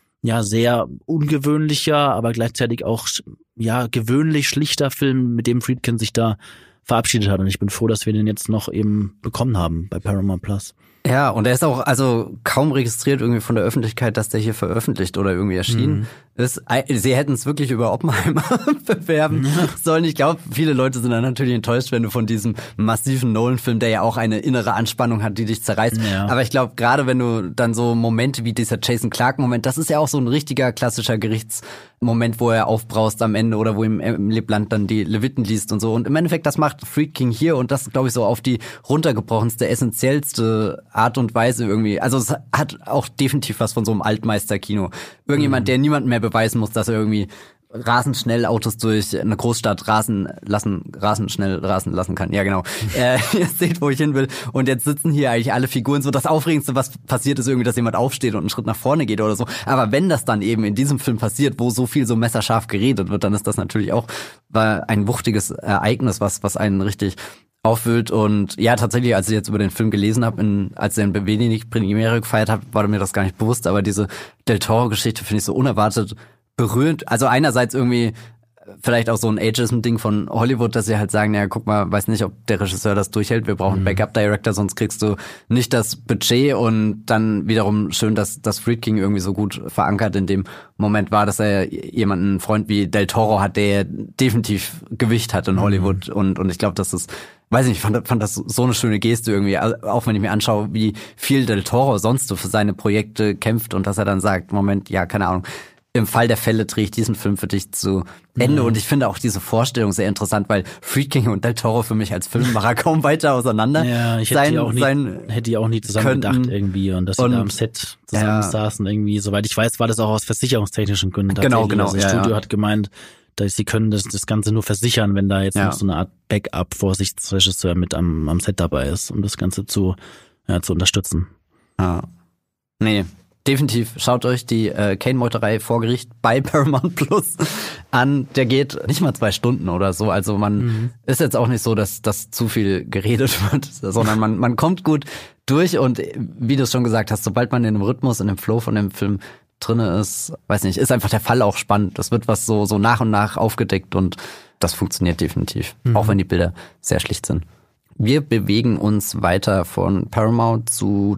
sehr ungewöhnlicher, aber gleichzeitig auch gewöhnlich schlichter Film, mit dem Friedkin sich da verabschiedet hat. Und ich bin froh, dass wir den jetzt noch eben bekommen haben bei Paramount Plus. Ja, und er ist auch kaum registriert irgendwie von der Öffentlichkeit, dass der hier veröffentlicht oder irgendwie erschienen ist. Sie hätten es wirklich über Oppenheimer bewerben sollen. Ich glaube, viele Leute sind dann natürlich enttäuscht, wenn du von diesem massiven Nolan-Film, der ja auch eine innere Anspannung hat, die dich zerreißt. Ja. Aber ich glaube, gerade wenn du dann so Momente wie dieser Jason Clarke-Moment, das ist ja auch so ein richtiger klassischer Gerichtsmoment, wo er aufbraust am Ende oder wo ihm im Lebland dann die Leviten liest und so. Und im Endeffekt, das macht Friedkin hier und das, glaube ich, so auf die runtergebrochenste, essentiellste Art und Weise irgendwie. Also es hat auch definitiv was von so einem Altmeister-Kino. Irgendjemand, der niemandem mehr beweisen muss, dass er irgendwie rasend schnell Autos durch eine Großstadt rasend schnell lassen kann. Ja, genau. Ihr seht, wo ich hin will. Und jetzt sitzen hier eigentlich alle Figuren. So das Aufregendste, was passiert, ist irgendwie, dass jemand aufsteht und einen Schritt nach vorne geht oder so. Aber wenn das dann eben in diesem Film passiert, wo so viel so messerscharf geredet wird, dann ist das natürlich auch ein wuchtiges Ereignis, was einen richtig aufwühlt. Und ja, tatsächlich, als ich jetzt über den Film gelesen habe, als er in Venedig Premiere gefeiert hat, war mir das gar nicht bewusst, aber diese Del Toro-Geschichte finde ich so unerwartet berührend. Also einerseits irgendwie vielleicht auch so ein Ageism-Ding von Hollywood, dass sie halt sagen, ja, guck mal, weiß nicht, ob der Regisseur das durchhält, wir brauchen einen Backup-Director, sonst kriegst du nicht das Budget. Und dann wiederum schön, dass Friedkin irgendwie so gut verankert in dem Moment war, dass er einen Freund wie Del Toro hat, der definitiv Gewicht hat in Hollywood. Und ich glaube, das ist, weiß nicht, ich fand das so eine schöne Geste irgendwie, auch wenn ich mir anschaue, wie viel Del Toro sonst so für seine Projekte kämpft und dass er dann sagt, Moment, ja, keine Ahnung, im Fall der Fälle drehe ich diesen Film für dich zu Ende. Und ich finde auch diese Vorstellung sehr interessant, weil Friedkin und Del Toro für mich als Filmemacher kaum weiter auseinander ich hätte die auch nie zusammen gedacht irgendwie und dass sie da am Set zusammen saßen irgendwie. Soweit ich weiß, war das auch aus versicherungstechnischen Gründen. Genau. Das Studio hat gemeint, dass sie können das Ganze nur versichern, wenn da jetzt noch so eine Art Backup-Vorsichtsregisseur mit am Set dabei ist, um das Ganze zu unterstützen. Ja. Nee. Definitiv, schaut euch die Kane-Meuterei vor Gericht bei Paramount Plus an. Der geht nicht mal 2 Stunden oder so. Also man ist jetzt auch nicht so, dass zu viel geredet wird, sondern man kommt gut durch. Und wie du es schon gesagt hast, sobald man in dem Rhythmus, in dem Flow von dem Film drinne ist, weiß nicht, ist einfach der Fall auch spannend. Das wird was so nach und nach aufgedeckt und das funktioniert definitiv. Auch wenn die Bilder sehr schlicht sind. Wir bewegen uns weiter von Paramount zu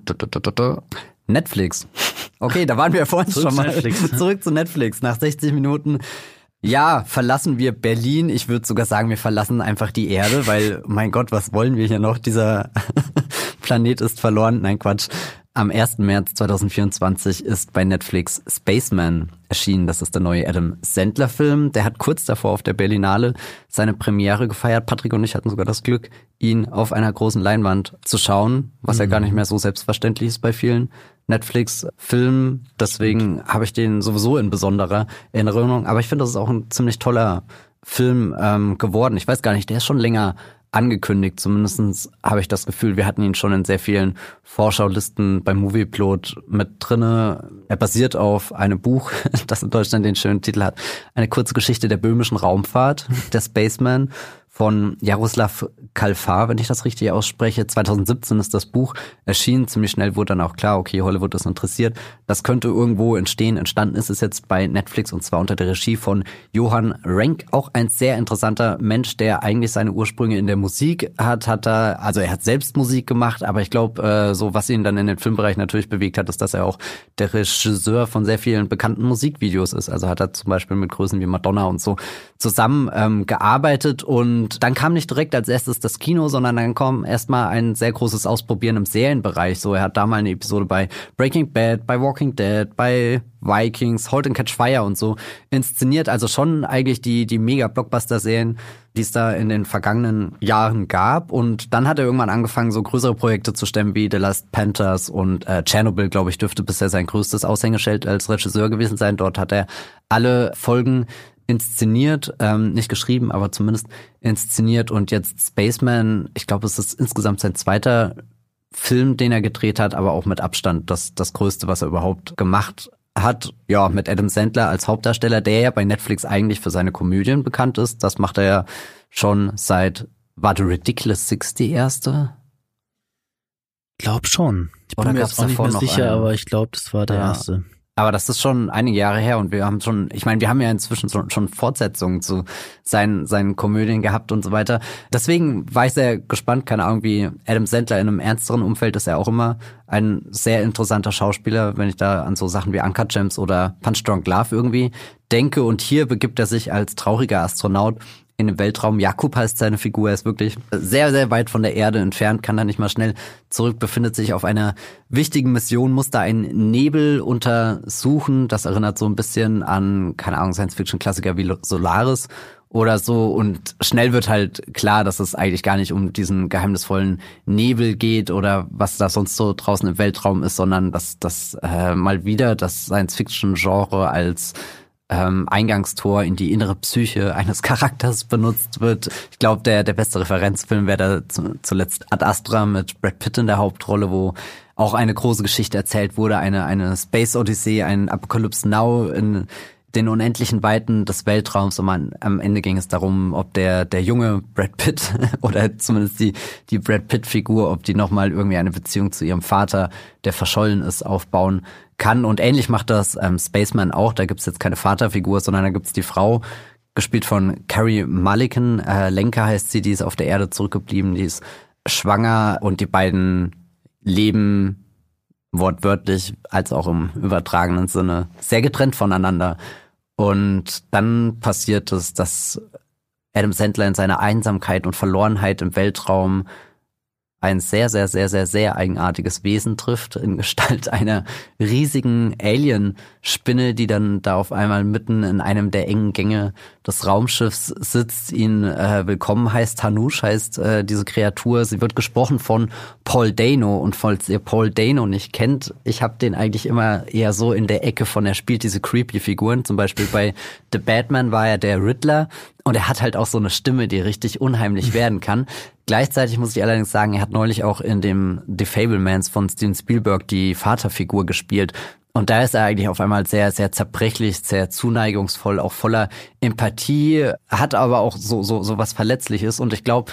Netflix. Okay, da waren wir ja vorhin schon mal. Zurück zu Netflix. Nach 60 Minuten, verlassen wir Berlin. Ich würde sogar sagen, wir verlassen einfach die Erde, weil, mein Gott, was wollen wir hier noch? Dieser Planet ist verloren. Nein, Quatsch. Am 1. März 2024 ist bei Netflix Spaceman erschienen. Das ist der neue Adam Sandler-Film. Der hat kurz davor auf der Berlinale seine Premiere gefeiert. Patrick und ich hatten sogar das Glück, ihn auf einer großen Leinwand zu schauen, was ja gar nicht mehr so selbstverständlich ist bei vielen Netflix-Filmen. Deswegen habe ich den sowieso in besonderer Erinnerung. Aber ich finde, das ist auch ein ziemlich toller Film geworden. Ich weiß gar nicht, der ist schon länger angekündigt. Zumindest habe ich das Gefühl, wir hatten ihn schon in sehr vielen Vorschaulisten beim Movieplot mit drinne. Er basiert auf einem Buch, das in Deutschland den schönen Titel hat. Eine kurze Geschichte der böhmischen Raumfahrt, der Spaceman, von Jaroslav Kalfar, wenn ich das richtig ausspreche. 2017 ist das Buch erschienen. Ziemlich schnell wurde dann auch klar, okay, Hollywood ist interessiert. Das könnte irgendwo entstehen. Entstanden ist es jetzt bei Netflix und zwar unter der Regie von Johan Renck. Auch ein sehr interessanter Mensch, der eigentlich seine Ursprünge in der Musik hat. Er hat selbst Musik gemacht, aber ich glaube, so was ihn dann in den Filmbereich natürlich bewegt hat, ist, dass er auch der Regisseur von sehr vielen bekannten Musikvideos ist. Also hat er zum Beispiel mit Größen wie Madonna und so zusammen gearbeitet und dann kam nicht direkt als erstes das Kino, sondern dann kam erstmal ein sehr großes Ausprobieren im Serienbereich. So, er hat da mal eine Episode bei Breaking Bad, bei Walking Dead, bei Vikings, Halt and Catch Fire und so inszeniert. Also schon eigentlich die Mega-Blockbuster-Serien, die es da in den vergangenen Jahren gab. Und dann hat er irgendwann angefangen, so größere Projekte zu stemmen wie The Last Panthers und Chernobyl, glaube ich, dürfte bisher sein größtes Aushängeschild als Regisseur gewesen sein. Dort hat er alle Folgen inszeniert, nicht geschrieben, aber zumindest inszeniert. Und jetzt Spaceman, ich glaube, es ist insgesamt sein zweiter Film, den er gedreht hat, aber auch mit Abstand das größte, was er überhaupt gemacht hat. Ja, mit Adam Sandler als Hauptdarsteller, der ja bei Netflix eigentlich für seine Komödien bekannt ist. Das macht er ja schon war The Ridiculous Six die erste? Glaub schon. Ich bin mir jetzt auch nicht mehr sicher, aber ich glaube, das war der erste. Aber das ist schon einige Jahre her und wir haben ja inzwischen schon Fortsetzungen zu seinen Komödien gehabt und so weiter. Deswegen war ich sehr gespannt, keine Ahnung, wie Adam Sandler in einem ernsteren Umfeld ist er auch immer ein sehr interessanter Schauspieler, wenn ich da an so Sachen wie Uncut Gems oder Punch Drunk Love irgendwie denke. Und hier begibt er sich als trauriger Astronaut in den Weltraum. Jakub heißt seine Figur, er ist wirklich sehr, sehr weit von der Erde entfernt, kann da nicht mal schnell zurück, befindet sich auf einer wichtigen Mission, muss da einen Nebel untersuchen. Das erinnert so ein bisschen an, keine Ahnung, Science-Fiction-Klassiker wie Solaris oder so. Und schnell wird halt klar, dass es eigentlich gar nicht um diesen geheimnisvollen Nebel geht oder was da sonst so draußen im Weltraum ist, sondern dass das mal wieder das Science-Fiction-Genre als Eingangstor in die innere Psyche eines Charakters benutzt wird. Ich glaube, der beste Referenzfilm wäre da zuletzt Ad Astra mit Brad Pitt in der Hauptrolle, wo auch eine große Geschichte erzählt wurde, eine Space Odyssey, ein Apocalypse Now in den unendlichen Weiten des Weltraums. Und am Ende ging es darum, ob der junge Brad Pitt oder zumindest die Brad Pitt-Figur, ob die nochmal irgendwie eine Beziehung zu ihrem Vater, der verschollen ist, aufbauen kann. Und ähnlich macht das Spaceman auch. Da gibt's jetzt keine Vaterfigur, sondern da gibt's die Frau, gespielt von Carey Mulligan. Lenka heißt sie, die ist auf der Erde zurückgeblieben, die ist schwanger und die beiden leben wortwörtlich als auch im übertragenen Sinne sehr getrennt voneinander. Und dann passiert es, dass Adam Sandler in seiner Einsamkeit und Verlorenheit im Weltraum ein sehr, sehr, sehr, sehr, sehr eigenartiges Wesen trifft in Gestalt einer riesigen Alien-Spinne, die dann da auf einmal mitten in einem der engen Gänge des Raumschiffs sitzt, ihn willkommen heißt. Hanush heißt diese Kreatur. Sie wird gesprochen von Paul Dano und falls ihr Paul Dano nicht kennt, ich habe den eigentlich immer eher so in der Ecke er spielt diese creepy Figuren. Zum Beispiel bei The Batman war er der Riddler und er hat halt auch so eine Stimme, die richtig unheimlich werden kann. Gleichzeitig muss ich allerdings sagen, er hat neulich auch in dem The Fabelmans von Steven Spielberg die Vaterfigur gespielt. Und da ist er eigentlich auf einmal sehr, sehr zerbrechlich, sehr zuneigungsvoll, auch voller Empathie, hat aber auch so was Verletzliches. Und ich glaube,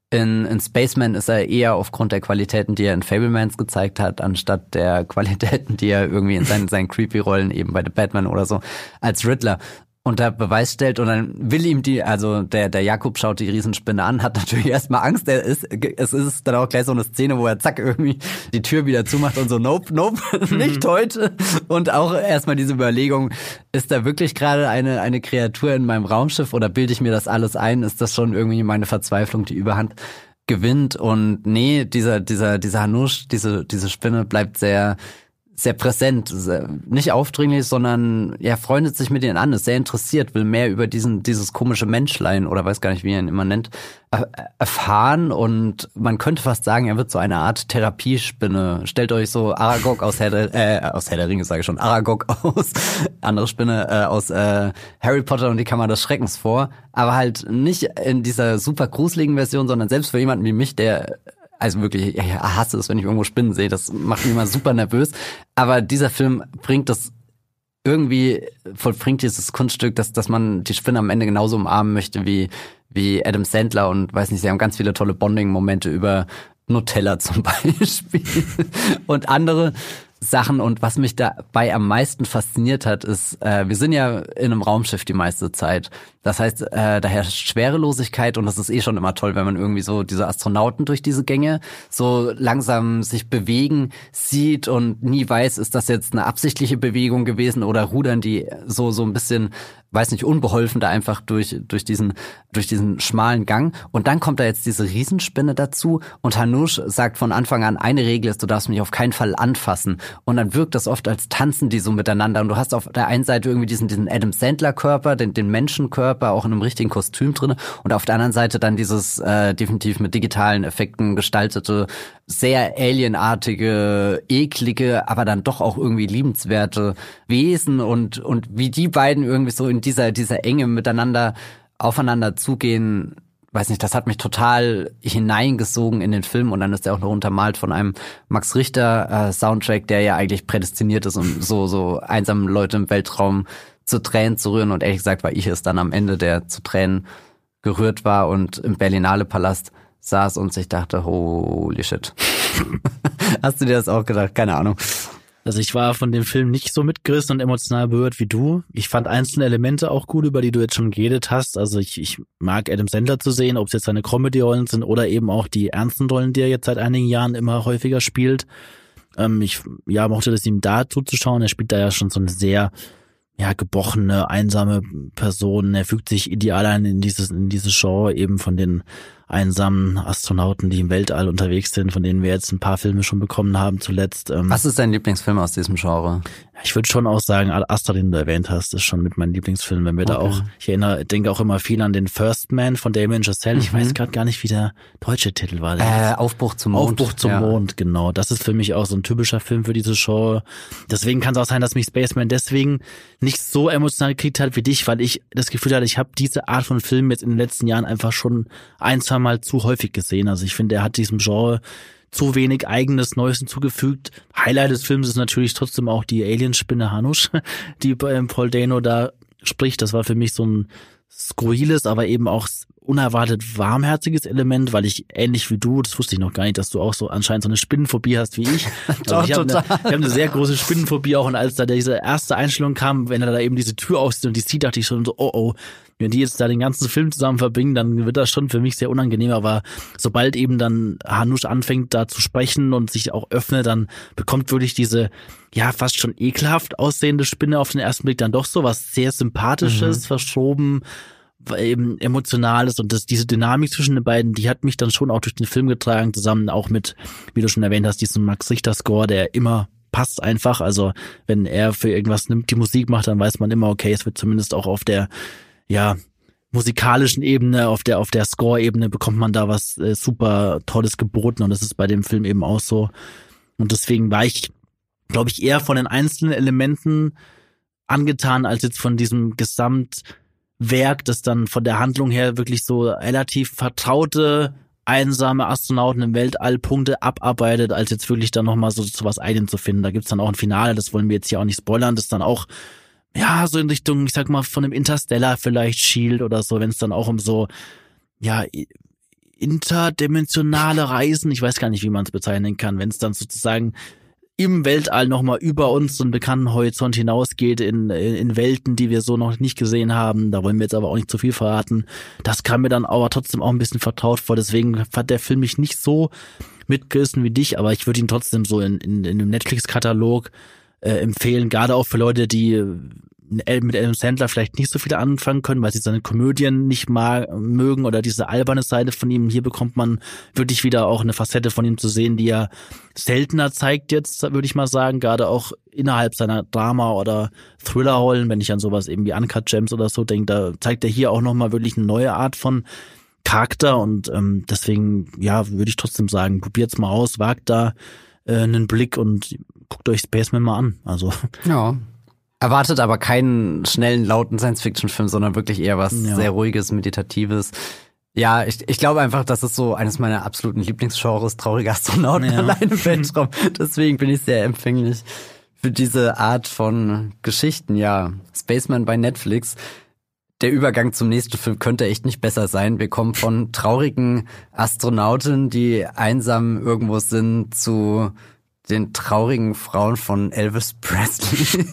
in Spaceman ist er eher aufgrund der Qualitäten, die er in Fabelmans gezeigt hat, anstatt der Qualitäten, die er irgendwie in seinen Creepy-Rollen eben bei The Batman oder so als Riddler unter Beweis stellt. Und dann will ihm der Jakub schaut die Riesenspinne an, hat natürlich erstmal Angst. Es ist dann auch gleich so eine Szene, wo er zack irgendwie die Tür wieder zumacht und so, nope, nicht heute. Und auch erstmal diese Überlegung, ist da wirklich gerade eine Kreatur in meinem Raumschiff oder bilde ich mir das alles ein? Ist das schon irgendwie meine Verzweiflung, die Überhand gewinnt und nee, dieser Hanush, diese Spinne bleibt sehr präsent, nicht aufdringlich, sondern freundet sich mit ihnen an, ist sehr interessiert, will mehr über dieses komische Menschlein oder weiß gar nicht, wie er ihn immer nennt, erfahren und man könnte fast sagen, er wird so eine Art Therapiespinne. Stellt euch so Aragog aus Herr der Ringe, sage ich schon, Aragog aus, andere Spinne aus Harry Potter und die Kammer des Schreckens vor, aber halt nicht in dieser super gruseligen Version, sondern selbst für jemanden wie mich, der also wirklich, ich hasse es, wenn ich irgendwo Spinnen sehe, das macht mich immer super nervös. Aber dieser Film vollbringt dieses Kunststück, dass man die Spinne am Ende genauso umarmen möchte wie Adam Sandler und weiß nicht, sie haben ganz viele tolle Bonding-Momente über Nutella zum Beispiel und andere Sachen. Und was mich dabei am meisten fasziniert hat, ist, wir sind ja in einem Raumschiff die meiste Zeit. Das heißt, da herrscht Schwerelosigkeit und das ist schon immer toll, wenn man irgendwie so diese Astronauten durch diese Gänge so langsam sich bewegen sieht und nie weiß, ist das jetzt eine absichtliche Bewegung gewesen oder rudern die so ein bisschen, weiß nicht, unbeholfen da einfach durch diesen schmalen Gang. Und dann kommt da jetzt diese Riesenspinne dazu und Hanush sagt von Anfang an, eine Regel ist, du darfst mich auf keinen Fall anfassen. Und dann wirkt das oft, als tanzen die so miteinander. Und du hast auf der einen Seite irgendwie diesen Adam Sandler-Körper, den Menschenkörper, auch in einem richtigen Kostüm drin. Und auf der anderen Seite dann dieses definitiv mit digitalen Effekten gestaltete, sehr alienartige, eklige, aber dann doch auch irgendwie liebenswerte Wesen. Und wie die beiden irgendwie so in dieser Enge miteinander aufeinander zugehen, weiß nicht, das hat mich total hineingesogen in den Film und dann ist er auch noch untermalt von einem Max Richter Soundtrack, der ja eigentlich prädestiniert ist, um so einsame Leute im Weltraum zu Tränen zu rühren und ehrlich gesagt war ich es dann am Ende, der zu Tränen gerührt war und im Berlinale Palast saß und sich dachte, holy shit. Hast du dir das auch gedacht? Keine Ahnung. Also ich war von dem Film nicht so mitgerissen und emotional berührt wie du. Ich fand einzelne Elemente auch gut, über die du jetzt schon geredet hast. Also ich mag Adam Sandler zu sehen, ob es jetzt seine Comedy-Rollen sind oder eben auch die ernsten Rollen, die er jetzt seit einigen Jahren immer häufiger spielt. Ich mochte das ihm da zuzuschauen. Er spielt da ja schon so eine sehr gebrochene, einsame Person. Er fügt sich ideal ein in dieses Genre eben von den einsamen Astronauten, die im Weltall unterwegs sind, von denen wir jetzt ein paar Filme schon bekommen haben zuletzt. Was ist dein Lieblingsfilm aus diesem Genre? Ich würde schon auch sagen, Astra, den du erwähnt hast, ist schon mit meinem Lieblingsfilm, wenn wir da auch, ich denke auch immer viel an den First Man von Damien Chazelle. Ich weiß gerade gar nicht, wie der deutsche Titel war. Aufbruch zum Mond. Aufbruch zum Mond, genau. Das ist für mich auch so ein typischer Film für dieses Genre. Deswegen kann es auch sein, dass mich Spaceman deswegen nicht so emotional gekriegt hat wie dich, weil ich das Gefühl hatte, ich habe diese Art von Film jetzt in den letzten Jahren einfach schon 1-2 Mal zu häufig gesehen. Also ich finde, er hat diesem Genre zu wenig eigenes Neues hinzugefügt. Highlight des Films ist natürlich trotzdem auch die Alienspinne Hanush, die Paul Dano da spricht. Das war für mich so ein skurriles, aber eben auch unerwartet warmherziges Element, weil ich ähnlich wie du, das wusste ich noch gar nicht, dass du auch so anscheinend so eine Spinnenphobie hast wie ich. Also ich habe eine sehr große Spinnenphobie auch und als da diese erste Einstellung kam, wenn er da eben diese Tür aufsieht und die sieht, dachte ich schon so, oh, wenn die jetzt da den ganzen Film zusammen verbringen, dann wird das schon für mich sehr unangenehm, aber sobald eben dann Hanush anfängt da zu sprechen und sich auch öffnet, dann bekommt wirklich diese fast schon ekelhaft aussehende Spinne auf den ersten Blick dann doch so was sehr Sympathisches, verschoben, eben Emotionales und diese Dynamik zwischen den beiden, die hat mich dann schon auch durch den Film getragen, zusammen auch mit, wie du schon erwähnt hast, diesem Max Richter Score, der immer passt einfach, also wenn er für irgendwas die Musik macht, dann weiß man immer, okay, es wird zumindest auch auf der musikalischen Ebene, auf der Score-Ebene bekommt man da was super Tolles geboten und das ist bei dem Film eben auch so und deswegen war ich, glaube ich, eher von den einzelnen Elementen angetan, als jetzt von diesem Gesamtwerk, das dann von der Handlung her wirklich so relativ vertraute, einsame Astronauten im Weltall Punkte abarbeitet, als jetzt wirklich dann nochmal so was Eigenes zu finden. Da gibt's dann auch ein Finale, das wollen wir jetzt hier auch nicht spoilern, das dann auch so in Richtung, ich sag mal, von einem Interstellar vielleicht schielt oder so, wenn es dann auch um so, interdimensionale Reisen, ich weiß gar nicht, wie man es bezeichnen kann, wenn es dann sozusagen im Weltall nochmal über uns so einen bekannten Horizont hinausgeht in Welten, die wir so noch nicht gesehen haben. Da wollen wir jetzt aber auch nicht zu viel verraten. Das kam mir dann aber trotzdem auch ein bisschen vertraut vor. Deswegen fand der Film mich nicht so mitgerissen wie dich, aber ich würde ihn trotzdem so in dem Netflix-Katalog empfehlen, gerade auch für Leute, die mit Adam Sandler vielleicht nicht so viel anfangen können, weil sie seine Komödien nicht mögen oder diese alberne Seite von ihm. Hier bekommt man wirklich wieder auch eine Facette von ihm zu sehen, die er seltener zeigt jetzt, würde ich mal sagen, gerade auch innerhalb seiner Drama- oder Thriller-Rollen, wenn ich an sowas eben wie Uncut Gems oder so denke, da zeigt er hier auch nochmal wirklich eine neue Art von Charakter und deswegen, ja, würde ich trotzdem sagen, probiert's mal aus, wagt da einen Blick und guckt euch Spaceman mal an. Also ja. Erwartet aber keinen schnellen, lauten Science-Fiction-Film, sondern wirklich eher was sehr Ruhiges, Meditatives. Ja, ich glaube einfach, das ist so eines meiner absoluten Lieblingsgenres, traurige Astronauten allein im Weltraum. Deswegen bin ich sehr empfänglich für diese Art von Geschichten. Ja, Spaceman bei Netflix. Der Übergang zum nächsten Film könnte echt nicht besser sein. Wir kommen von traurigen Astronauten, die einsam irgendwo sind, zu den traurigen Frauen von Elvis Presley,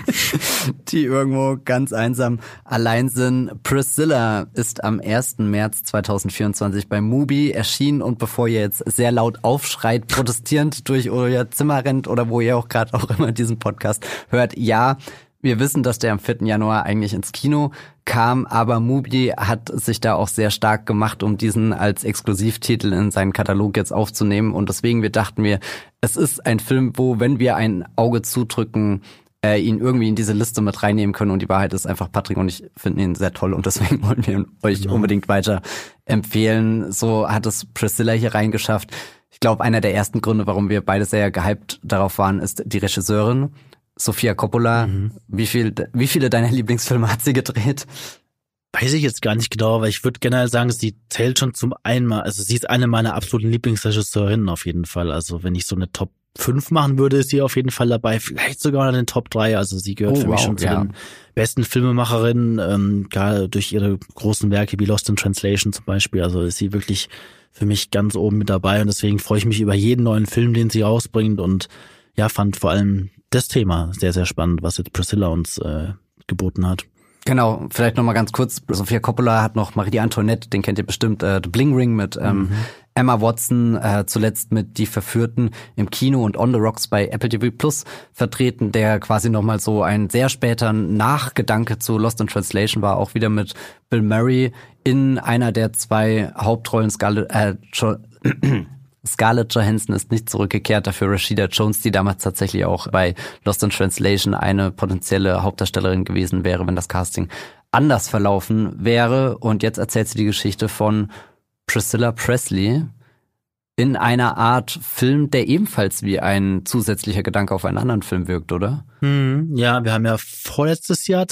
die irgendwo ganz einsam allein sind. Priscilla ist am 1. März 2024 bei Mubi erschienen und bevor ihr jetzt sehr laut aufschreit, protestierend durch euer Zimmer rennt oder wo ihr auch gerade auch immer diesen Podcast hört, ja, wir wissen, dass der am 4. Januar eigentlich ins Kino kam, aber Mubi hat sich da auch sehr stark gemacht, um diesen als Exklusivtitel in seinen Katalog jetzt aufzunehmen. Und deswegen, dachten wir, es ist ein Film, wo, wenn wir ein Auge zudrücken, ihn irgendwie in diese Liste mit reinnehmen können. Und die Wahrheit ist einfach, Patrick und ich finden ihn sehr toll und deswegen wollen wir ihn euch unbedingt weiter empfehlen. So hat es Priscilla hier reingeschafft. Ich glaube, einer der ersten Gründe, warum wir beide sehr gehypt darauf waren, ist die Regisseurin. Sofia Coppola, wie viele deiner Lieblingsfilme hat sie gedreht? Weiß ich jetzt gar nicht genau, aber ich würde generell sagen, sie zählt schon zum einmal, also sie ist eine meiner absoluten Lieblingsregisseurinnen auf jeden Fall. Also wenn ich so eine Top 5 machen würde, ist sie auf jeden Fall dabei, vielleicht sogar in den Top 3. Also sie gehört für mich schon zu den besten Filmemacherinnen, gerade durch ihre großen Werke wie Lost in Translation zum Beispiel. Also ist sie wirklich für mich ganz oben mit dabei und deswegen freue ich mich über jeden neuen Film, den sie rausbringt und ja, fand vor allem das Thema sehr, sehr spannend, was jetzt Priscilla uns geboten hat. Genau, vielleicht nochmal ganz kurz. Sofia Coppola hat noch Marie Antoinette, den kennt ihr bestimmt, The Bling Ring mit Emma Watson, zuletzt mit Die Verführten im Kino und On the Rocks bei Apple TV Plus vertreten, der quasi nochmal so ein sehr später Nachgedanke zu Lost in Translation war, auch wieder mit Bill Murray in einer der 2 Hauptrollen. Scarlett Johansson ist nicht zurückgekehrt, dafür Rashida Jones, die damals tatsächlich auch bei Lost in Translation eine potenzielle Hauptdarstellerin gewesen wäre, wenn das Casting anders verlaufen wäre. Und jetzt erzählt sie die Geschichte von Priscilla Presley in einer Art Film, der ebenfalls wie ein zusätzlicher Gedanke auf einen anderen Film wirkt, oder? Ja, wir haben ja vorletztes Jahr,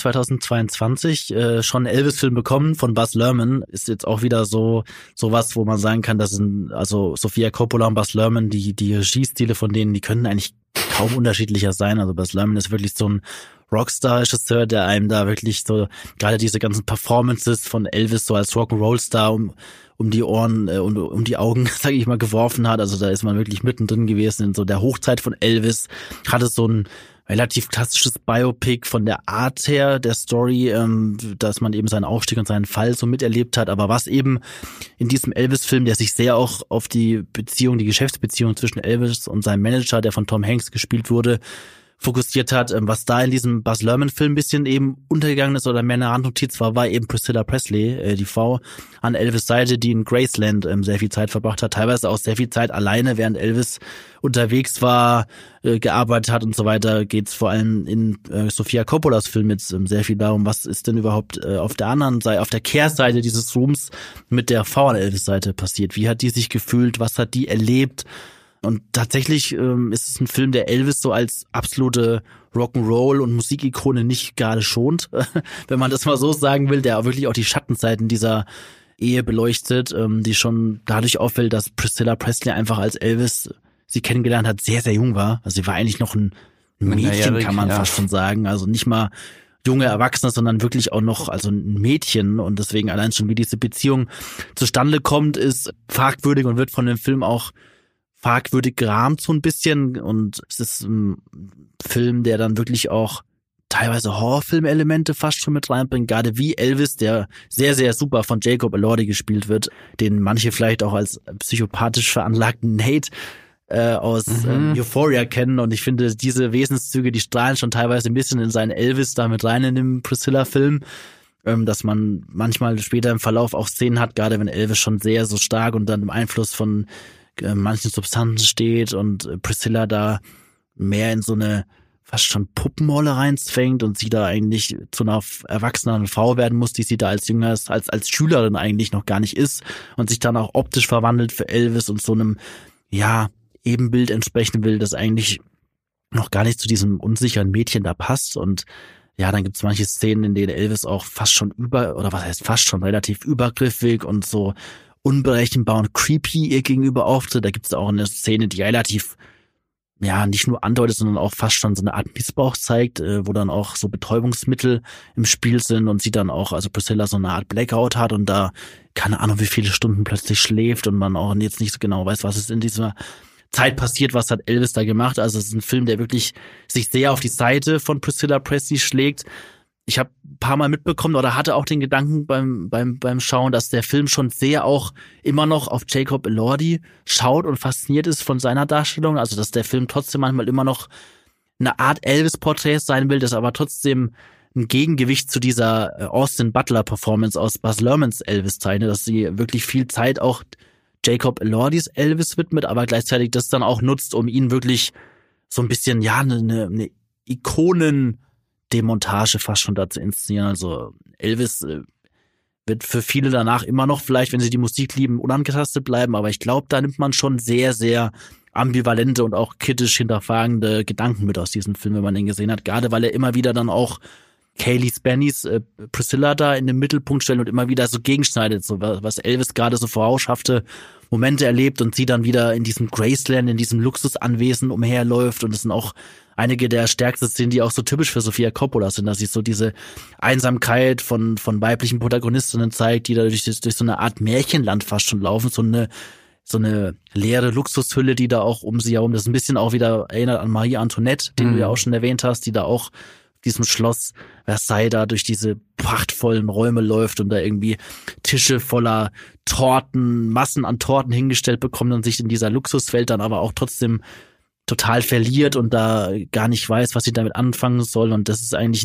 2022, schon einen Elvis-Film bekommen von Baz Luhrmann. Ist jetzt auch wieder sowas, wo man sagen kann, das sind also Sofia Coppola und Baz Luhrmann, die Regiestile von denen, die können eigentlich kaum unterschiedlicher sein. Also Baz Luhrmann ist wirklich so ein Rockstar-Regisseur, der einem da wirklich so gerade diese ganzen Performances von Elvis so als Rock'n'Roll-Star um die Ohren und um die Augen, sage ich mal, geworfen hat. Also da ist man wirklich mittendrin gewesen in so der Hochzeit von Elvis. Hatte so ein relativ klassisches Biopic von der Art her, der Story, dass man eben seinen Aufstieg und seinen Fall so miterlebt hat. Aber was eben in diesem Elvis-Film, der sich sehr auch auf die Geschäftsbeziehung zwischen Elvis und seinem Manager, der von Tom Hanks gespielt wurde, fokussiert hat, was da in diesem Baz Luhrmann-Film ein bisschen eben untergegangen ist oder mehr eine Randnotiz war eben Priscilla Presley, die Frau an Elvis' Seite, die in Graceland sehr viel Zeit verbracht hat, teilweise auch sehr viel Zeit alleine, während Elvis unterwegs war, gearbeitet hat und so weiter, geht's vor allem in Sofia Coppolas Film jetzt sehr viel darum, was ist denn überhaupt auf der anderen Seite, auf der Kehrseite dieses Rooms mit der Frau an Elvis' Seite passiert. Wie hat die sich gefühlt? Was hat die erlebt? Und tatsächlich ist es ein Film, der Elvis so als absolute Rock'n'Roll und Musikikone nicht gerade schont, wenn man das mal so sagen will, der wirklich auch die Schattenseiten dieser Ehe beleuchtet, die schon dadurch auffällt, dass Priscilla Presley einfach als Elvis sie kennengelernt hat, sehr, sehr jung war. Also sie war eigentlich noch ein Mädchen, kann man fast schon sagen. Also nicht mal junge Erwachsene, sondern wirklich auch noch also ein Mädchen. Und deswegen allein schon, wie diese Beziehung zustande kommt, ist fragwürdig und wird von dem Film auch fragwürdig gerahmt so ein bisschen. Und es ist ein Film, der dann wirklich auch teilweise Horrorfilm-Elemente fast schon mit reinbringt, gerade wie Elvis, der sehr, sehr super von Jacob Elordi gespielt wird, den manche vielleicht auch als psychopathisch veranlagten Nate aus Euphoria kennen. Und ich finde, diese Wesenszüge, die strahlen schon teilweise ein bisschen in seinen Elvis da mit rein in dem Priscilla-Film. Dass man manchmal später im Verlauf auch Szenen hat, gerade wenn Elvis schon sehr so stark unter dem Einfluss von manchen Substanzen steht und Priscilla da mehr in so eine fast schon Puppenrolle reinfängt und sie da eigentlich zu einer erwachsenen Frau werden muss, die sie da als Jünger, als Schülerin eigentlich noch gar nicht ist und sich dann auch optisch verwandelt für Elvis und so einem, ja, Ebenbild entsprechen will, das eigentlich noch gar nicht zu diesem unsicheren Mädchen da passt. Und ja, dann gibt's manche Szenen, in denen Elvis auch fast schon relativ übergriffig und so unberechenbar und creepy ihr gegenüber auftritt. Da gibt's auch eine Szene, die relativ, ja, nicht nur andeutet, sondern auch fast schon so eine Art Missbrauch zeigt, wo dann auch so Betäubungsmittel im Spiel sind und sie dann auch, also Priscilla so eine Art Blackout hat und da keine Ahnung, wie viele Stunden plötzlich schläft und man auch jetzt nicht so genau weiß, was ist in dieser Zeit passiert, was hat Elvis da gemacht. Also es ist ein Film, der wirklich sich sehr auf die Seite von Priscilla Presley schlägt. Ich habe ein paar Mal mitbekommen oder hatte auch den Gedanken beim Schauen, dass der Film schon sehr auch immer noch auf Jacob Elordi schaut und fasziniert ist von seiner Darstellung. Also dass der Film trotzdem manchmal immer noch eine Art Elvis-Porträt sein will, das aber trotzdem ein Gegengewicht zu dieser Austin Butler-Performance aus Baz Luhrmanns Elvis-Zeit, dass sie wirklich viel Zeit auch Jacob Elordis Elvis widmet, aber gleichzeitig das dann auch nutzt, um ihn wirklich so ein bisschen, ja, eine Ikonen-Demontage fast schon da zu inszenieren. Also Elvis wird für viele danach immer noch vielleicht, wenn sie die Musik lieben, unangetastet bleiben, aber ich glaube, da nimmt man schon sehr, sehr ambivalente und auch kritisch hinterfragende Gedanken mit aus diesem Film, wenn man ihn gesehen hat, gerade weil er immer wieder dann auch Kaylee Spannys Priscilla da in den Mittelpunkt stellt und immer wieder so gegenschneidet, so was Elvis gerade so vorausschaffte Momente erlebt und sie dann wieder in diesem Graceland, in diesem Luxusanwesen umherläuft und es sind auch einige der stärksten Szenen, die auch so typisch für Sofia Coppola sind, dass sie so diese Einsamkeit von weiblichen Protagonistinnen zeigt, die da durch so eine Art Märchenland fast schon laufen, so eine leere Luxushülle, die da auch um sie herum, das ist ein bisschen auch wieder erinnert an Marie Antoinette, den du ja auch schon erwähnt hast, die da auch diesem Schloss Versailles da durch diese prachtvollen Räume läuft und da irgendwie Tische voller Torten, Massen an Torten hingestellt bekommt und sich in dieser Luxuswelt dann aber auch trotzdem total verliert und da gar nicht weiß, was sie damit anfangen soll. Und das ist eigentlich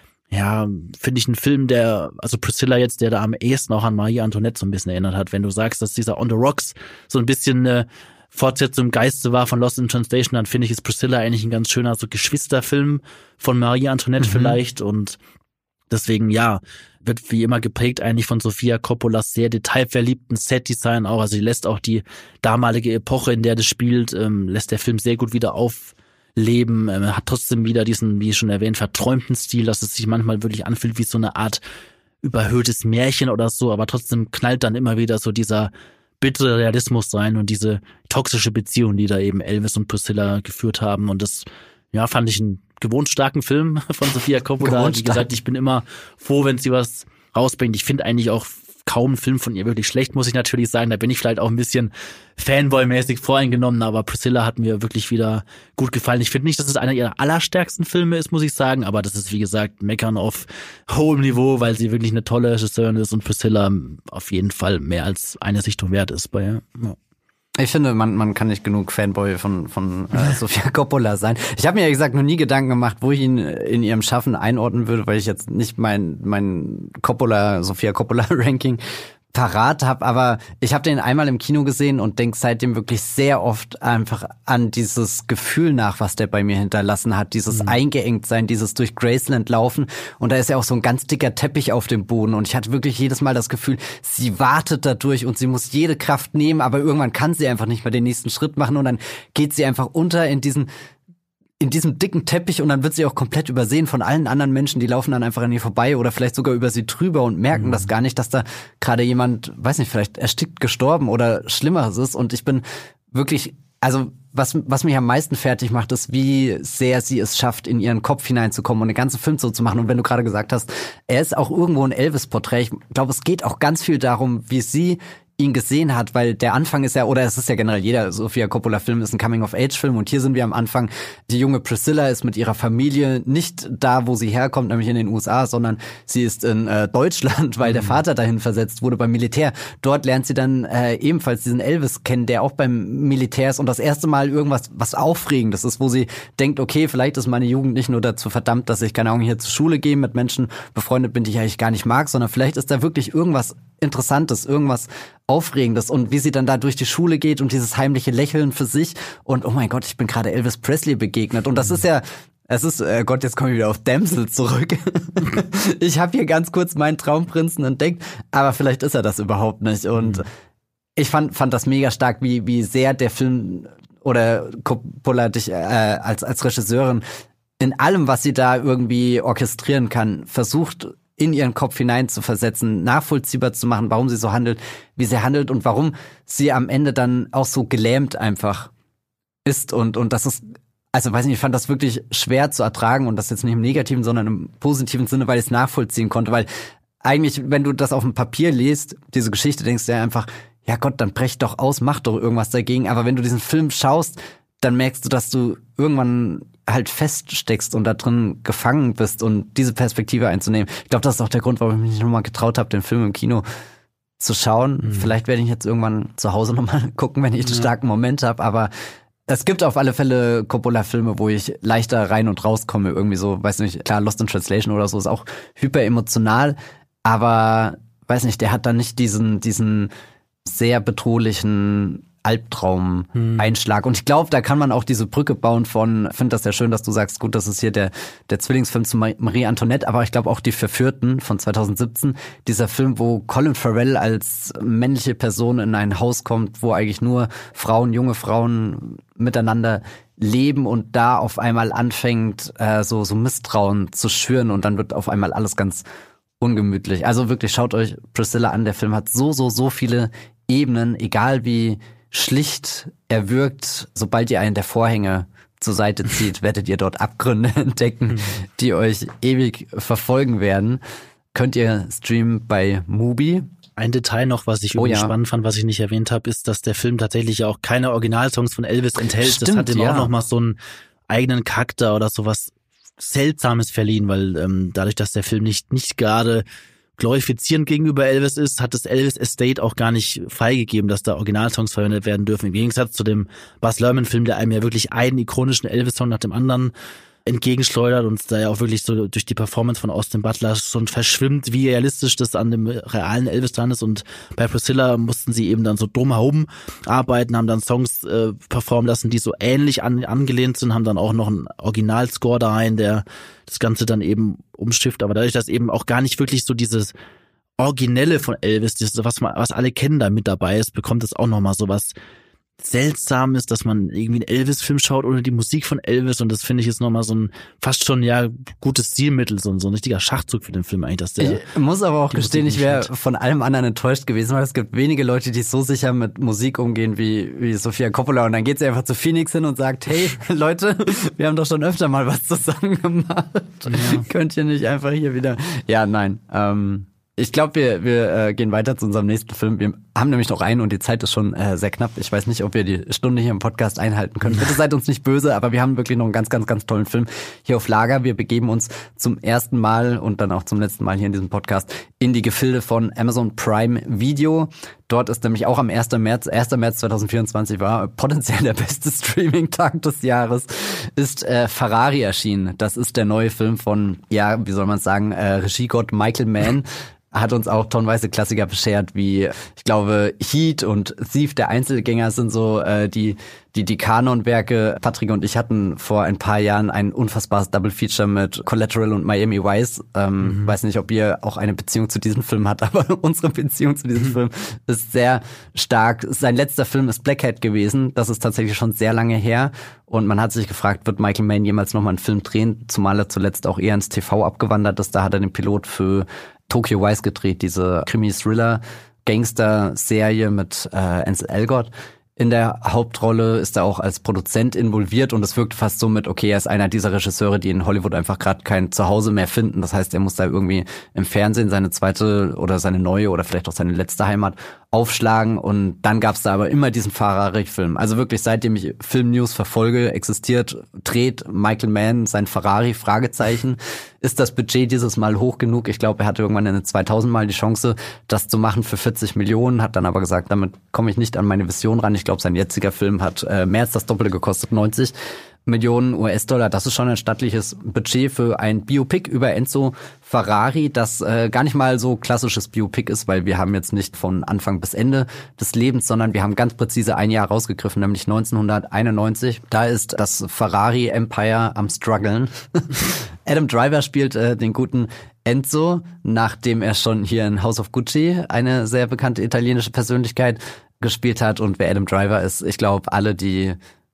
finde ich ein Film, also Priscilla jetzt, der da am ehesten auch an Marie Antoinette so ein bisschen erinnert hat. Wenn du sagst, dass dieser On the Rocks so ein bisschen eine Fortsetzung im Geiste war von Lost in Translation, dann finde ich, ist Priscilla eigentlich ein ganz schöner so Geschwisterfilm von Marie Antoinette vielleicht und deswegen, ja, wird wie immer geprägt eigentlich von Sofia Coppolas sehr detailverliebten Setdesign auch, also sie lässt auch die damalige Epoche, in der das spielt, lässt der Film sehr gut wieder aufleben, hat trotzdem wieder diesen, wie schon erwähnt, verträumten Stil, dass es sich manchmal wirklich anfühlt wie so eine Art überhöhtes Märchen oder so, aber trotzdem knallt dann immer wieder so dieser bittere Realismus rein und diese toxische Beziehung, die da eben Elvis und Priscilla geführt haben. Und das, ja, fand ich einen gewohnt starken Film von Sofia Coppola. Wie gesagt, ich bin immer froh, wenn sie was rausbringt. Ich finde eigentlich auch kaum einen Film von ihr wirklich schlecht, muss ich natürlich sagen. Da bin ich vielleicht auch ein bisschen Fanboy-mäßig voreingenommen, aber Priscilla hat mir wirklich wieder gut gefallen. Ich finde nicht, dass es einer ihrer allerstärksten Filme ist, muss ich sagen, aber das ist, wie gesagt, Meckern auf hohem Niveau, weil sie wirklich eine tolle Regisseurin ist und Priscilla auf jeden Fall mehr als eine Sichtung wert ist bei ihr. Ja. Ich finde, man kann nicht genug Fanboy von Sofia Coppola sein. Ich habe mir ja gesagt noch nie Gedanken gemacht, wo ich ihn in ihrem Schaffen einordnen würde, weil ich jetzt nicht mein Sofia Coppola Ranking parat habe, aber ich habe den einmal im Kino gesehen und denke seitdem wirklich sehr oft einfach an dieses Gefühl nach, was der bei mir hinterlassen hat, dieses eingeengt sein, dieses durch Graceland laufen und da ist ja auch so ein ganz dicker Teppich auf dem Boden und ich hatte wirklich jedes Mal das Gefühl, sie wartet da durch und sie muss jede Kraft nehmen, aber irgendwann kann sie einfach nicht mehr den nächsten Schritt machen und dann geht sie einfach unter in diesem dicken Teppich und dann wird sie auch komplett übersehen von allen anderen Menschen, die laufen dann einfach an ihr vorbei oder vielleicht sogar über sie drüber und merken das gar nicht, dass da gerade jemand, weiß nicht, vielleicht erstickt, gestorben oder Schlimmeres ist und ich bin wirklich, also was mich am meisten fertig macht, ist, wie sehr sie es schafft, in ihren Kopf hineinzukommen und den ganzen Film so zu machen und wenn du gerade gesagt hast, er ist auch irgendwo ein Elvis-Porträt, ich glaube, es geht auch ganz viel darum, wie sie ihn gesehen hat, weil der Anfang ist ja, oder es ist ja generell jeder Sofia Coppola-Film ist ein Coming-of-Age-Film und hier sind wir am Anfang, die junge Priscilla ist mit ihrer Familie nicht da, wo sie herkommt, nämlich in den USA, sondern sie ist in Deutschland, weil der Vater dahin versetzt wurde beim Militär. Dort lernt sie dann ebenfalls diesen Elvis kennen, der auch beim Militär ist und das erste Mal irgendwas, was Aufregendes ist, wo sie denkt, okay, vielleicht ist meine Jugend nicht nur dazu verdammt, dass ich, keine Ahnung, hier zur Schule gehe, mit Menschen befreundet bin, die ich eigentlich gar nicht mag, sondern vielleicht ist da wirklich irgendwas Interessantes, irgendwas Aufregendes und wie sie dann da durch die Schule geht und dieses heimliche Lächeln für sich und oh mein Gott, ich bin gerade Elvis Presley begegnet und das ist ja, es ist, Gott, jetzt komme ich wieder auf Damsel zurück. Ich habe hier ganz kurz meinen Traumprinzen entdeckt, aber vielleicht ist er das überhaupt nicht und ich fand das mega stark, wie sehr der Film oder Coppola dich als Regisseurin in allem, was sie da irgendwie orchestrieren kann, versucht in ihren Kopf hinein zu versetzen, nachvollziehbar zu machen, warum sie so handelt, wie sie handelt und warum sie am Ende dann auch so gelähmt einfach ist und das ist, also weiß nicht, ich fand das wirklich schwer zu ertragen und das jetzt nicht im negativen, sondern im positiven Sinne, weil ich es nachvollziehen konnte, weil eigentlich, wenn du das auf dem Papier liest, diese Geschichte, denkst du ja einfach, ja Gott, dann brech doch aus, mach doch irgendwas dagegen, aber wenn du diesen Film schaust, dann merkst du, dass du irgendwann halt feststeckst und da drin gefangen bist und diese Perspektive einzunehmen. Ich glaube, das ist auch der Grund, warum ich mich nicht nochmal getraut habe, den Film im Kino zu schauen. Vielleicht werde ich jetzt irgendwann zu Hause nochmal gucken, wenn ich einen starken Moment habe, aber es gibt auf alle Fälle Coppola-Filme, wo ich leichter rein und rauskomme, irgendwie so, weiß nicht, klar, Lost in Translation oder so ist auch hyper emotional, aber weiß nicht, der hat dann nicht diesen sehr bedrohlichen Albtraum-Einschlag. Und ich glaube, da kann man auch diese Brücke bauen von, finde das sehr schön, dass du sagst, gut, das ist hier der Zwillingsfilm zu Marie Antoinette, aber ich glaube auch Die Verführten von 2017, dieser Film, wo Colin Farrell als männliche Person in ein Haus kommt, wo eigentlich nur Frauen, junge Frauen miteinander leben und da auf einmal anfängt, so Misstrauen zu schüren und dann wird auf einmal alles ganz ungemütlich. Also wirklich, schaut euch Priscilla an, der Film hat so viele Ebenen, egal wie schlicht er wirkt, sobald ihr einen der Vorhänge zur Seite zieht, werdet ihr dort Abgründe entdecken, die euch ewig verfolgen werden. Könnt ihr streamen bei Mubi. Ein Detail noch, was ich irgendwie spannend fand, was ich nicht erwähnt habe, ist, dass der Film tatsächlich auch keine Originalsongs von Elvis enthält. Stimmt, das hat ihm auch nochmal so einen eigenen Charakter oder sowas Seltsames verliehen, weil dadurch, dass der Film nicht gerade glorifizierend gegenüber Elvis ist, hat das Elvis Estate auch gar nicht freigegeben, dass da Originalsongs verwendet werden dürfen. Im Gegensatz zu dem Baz Luhrmann-Film, der einem ja wirklich einen ikonischen Elvis-Song nach dem anderen entgegenschleudert und da ja auch wirklich so durch die Performance von Austin Butler schon verschwimmt, wie realistisch das an dem realen Elvis dran ist. Und bei Priscilla mussten sie eben dann so drumherum arbeiten, haben dann Songs performen lassen, die so ähnlich angelehnt sind, haben dann auch noch einen Originalscore da rein, der das Ganze dann eben umschifft. Aber dadurch, dass eben auch gar nicht wirklich so dieses Originelle von Elvis, das, was alle kennen, da mit dabei ist, bekommt es auch nochmal so was seltsam ist, dass man irgendwie einen Elvis-Film schaut ohne die Musik von Elvis und das finde ich ist nochmal so ein fast schon gutes Stilmittel, so ein richtiger Schachzug für den Film eigentlich. Dass der ich muss aber auch gestehen, ich wäre von allem anderen enttäuscht gewesen, weil es gibt wenige Leute, die so sicher mit Musik umgehen wie Sofia Coppola und dann geht sie einfach zu Phoenix hin und sagt, hey Leute, wir haben doch schon öfter mal was zusammen gemacht. Ja. Könnt ihr nicht einfach hier wieder... Ja, nein. Ich glaube, wir gehen weiter zu unserem nächsten Film. Wir haben nämlich noch einen und die Zeit ist schon sehr knapp. Ich weiß nicht, ob wir die Stunde hier im Podcast einhalten können. Bitte seid uns nicht böse, aber wir haben wirklich noch einen ganz, ganz, ganz tollen Film hier auf Lager. Wir begeben uns zum ersten Mal und dann auch zum letzten Mal hier in diesem Podcast in die Gefilde von Amazon Prime Video. Dort ist nämlich auch am 1. März 2024 war potenziell der beste Streaming-Tag des Jahres, ist Ferrari erschienen. Das ist der neue Film von, ja, wie soll man es sagen, Regiegott Michael Mann. Hat uns auch tonnenweise Klassiker beschert, wie, ich glaube, Heat und Thief, der Einzelgänger, sind so die Kanonwerke. Patrick und ich hatten vor ein paar Jahren ein unfassbares Double Feature mit Collateral und Miami Vice. Weiß nicht, ob ihr auch eine Beziehung zu diesem Film habt, aber unsere Beziehung zu diesem Film ist sehr stark. Sein letzter Film ist Black Hat gewesen. Das ist tatsächlich schon sehr lange her. Und man hat sich gefragt, wird Michael Mann jemals nochmal einen Film drehen? Zumal er zuletzt auch eher ins TV abgewandert ist. Da hat er den Pilot für Tokyo Vice gedreht, diese Krimi-Thriller-Gangster-Serie mit Ansel Elgort. In der Hauptrolle ist er auch als Produzent involviert und es wirkt fast so mit, okay, er ist einer dieser Regisseure, die in Hollywood einfach gerade kein Zuhause mehr finden. Das heißt, er muss da irgendwie im Fernsehen seine zweite oder seine neue oder vielleicht auch seine letzte Heimat aufschlagen und dann gab's da aber immer diesen Ferrari-Film. Also wirklich, seitdem ich Film-News verfolge, dreht Michael Mann sein Ferrari, Fragezeichen. Ist das Budget dieses Mal hoch genug? Ich glaube, er hatte irgendwann in den 2000 Mal die Chance, das zu machen für 40 Millionen, hat dann aber gesagt, damit komme ich nicht an meine Vision ran. Ich glaube, sein jetziger Film hat mehr als das Doppelte gekostet, 90 Millionen US-Dollar. Das ist schon ein stattliches Budget für ein Biopic über Enzo Ferrari, das gar nicht mal so klassisches Biopic ist, weil wir haben jetzt nicht von Anfang bis Ende des Lebens, sondern wir haben ganz präzise ein Jahr rausgegriffen, nämlich 1991. Da ist das Ferrari-Empire am struggeln. Adam Driver spielt den guten Enzo, nachdem er schon hier in House of Gucci eine sehr bekannte italienische Persönlichkeit gespielt hat. Und wer Adam Driver ist, ich glaube, alle, die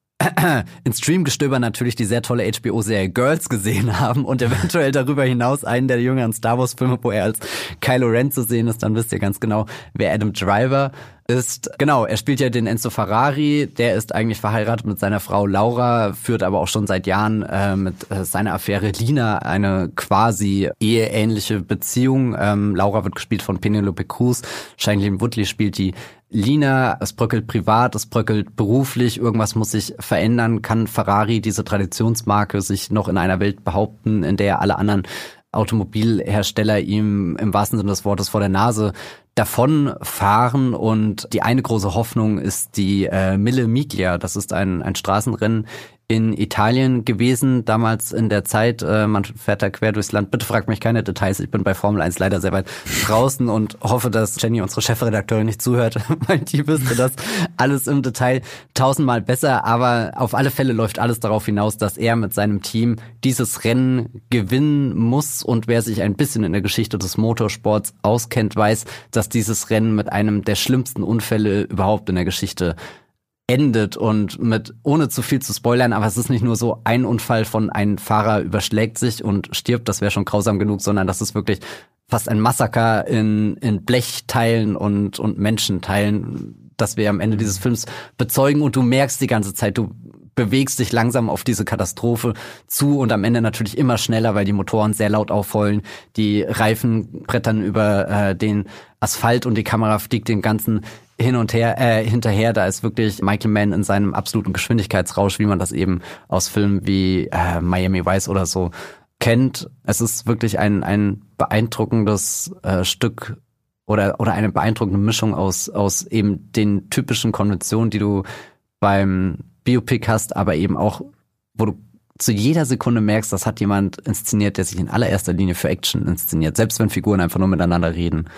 in Streamgestöber natürlich die sehr tolle HBO-Serie Girls gesehen haben und eventuell darüber hinaus einen der jüngeren Star Wars-Filme, wo er als Kylo Ren zu sehen ist, dann wisst ihr ganz genau, wer Adam Driver ist. Genau, er spielt ja den Enzo Ferrari, der ist eigentlich verheiratet mit seiner Frau Laura, führt aber auch schon seit Jahren mit seiner Affäre Lina eine quasi eheähnliche Beziehung. Laura wird gespielt von Penelope Cruz, Shailene Woodley spielt die Lina, es bröckelt privat, es bröckelt beruflich, irgendwas muss sich verändern, kann Ferrari, diese Traditionsmarke, sich noch in einer Welt behaupten, in der alle anderen Automobilhersteller ihm im wahrsten Sinne des Wortes vor der Nase davon fahren. Und die eine große Hoffnung ist die Mille Miglia, das ist ein Straßenrennen in Italien gewesen, damals in der Zeit, man fährt da quer durchs Land. Bitte fragt mich keine Details, ich bin bei Formel 1 leider sehr weit draußen und hoffe, dass Jenny, unsere Chefredakteurin, nicht zuhört, weil die wüsste das alles im Detail 1000-mal besser, aber auf alle Fälle läuft alles darauf hinaus, dass er mit seinem Team dieses Rennen gewinnen muss, und wer sich ein bisschen in der Geschichte des Motorsports auskennt, weiß, dass dieses Rennen mit einem der schlimmsten Unfälle überhaupt in der Geschichte endet, und ohne zu viel zu spoilern, aber es ist nicht nur so ein Unfall von einem Fahrer überschlägt sich und stirbt, das wäre schon grausam genug, sondern das ist wirklich fast ein Massaker in Blechteilen und Menschenteilen, das wir am Ende dieses Films bezeugen, und du merkst die ganze Zeit, du bewegst dich langsam auf diese Katastrophe zu und am Ende natürlich immer schneller, weil die Motoren sehr laut aufheulen, die Reifen brettern über den Asphalt und die Kamera fliegt den ganzen hinterher. Da ist wirklich Michael Mann in seinem absoluten Geschwindigkeitsrausch, wie man das eben aus Filmen wie Miami Vice oder so kennt. Es ist wirklich ein beeindruckendes Stück oder eine beeindruckende Mischung aus eben den typischen Konventionen, die du beim Biopic hast, aber eben auch, wo du zu jeder Sekunde merkst, das hat jemand inszeniert, der sich in allererster Linie für Action inszeniert. Selbst wenn Figuren einfach nur miteinander reden.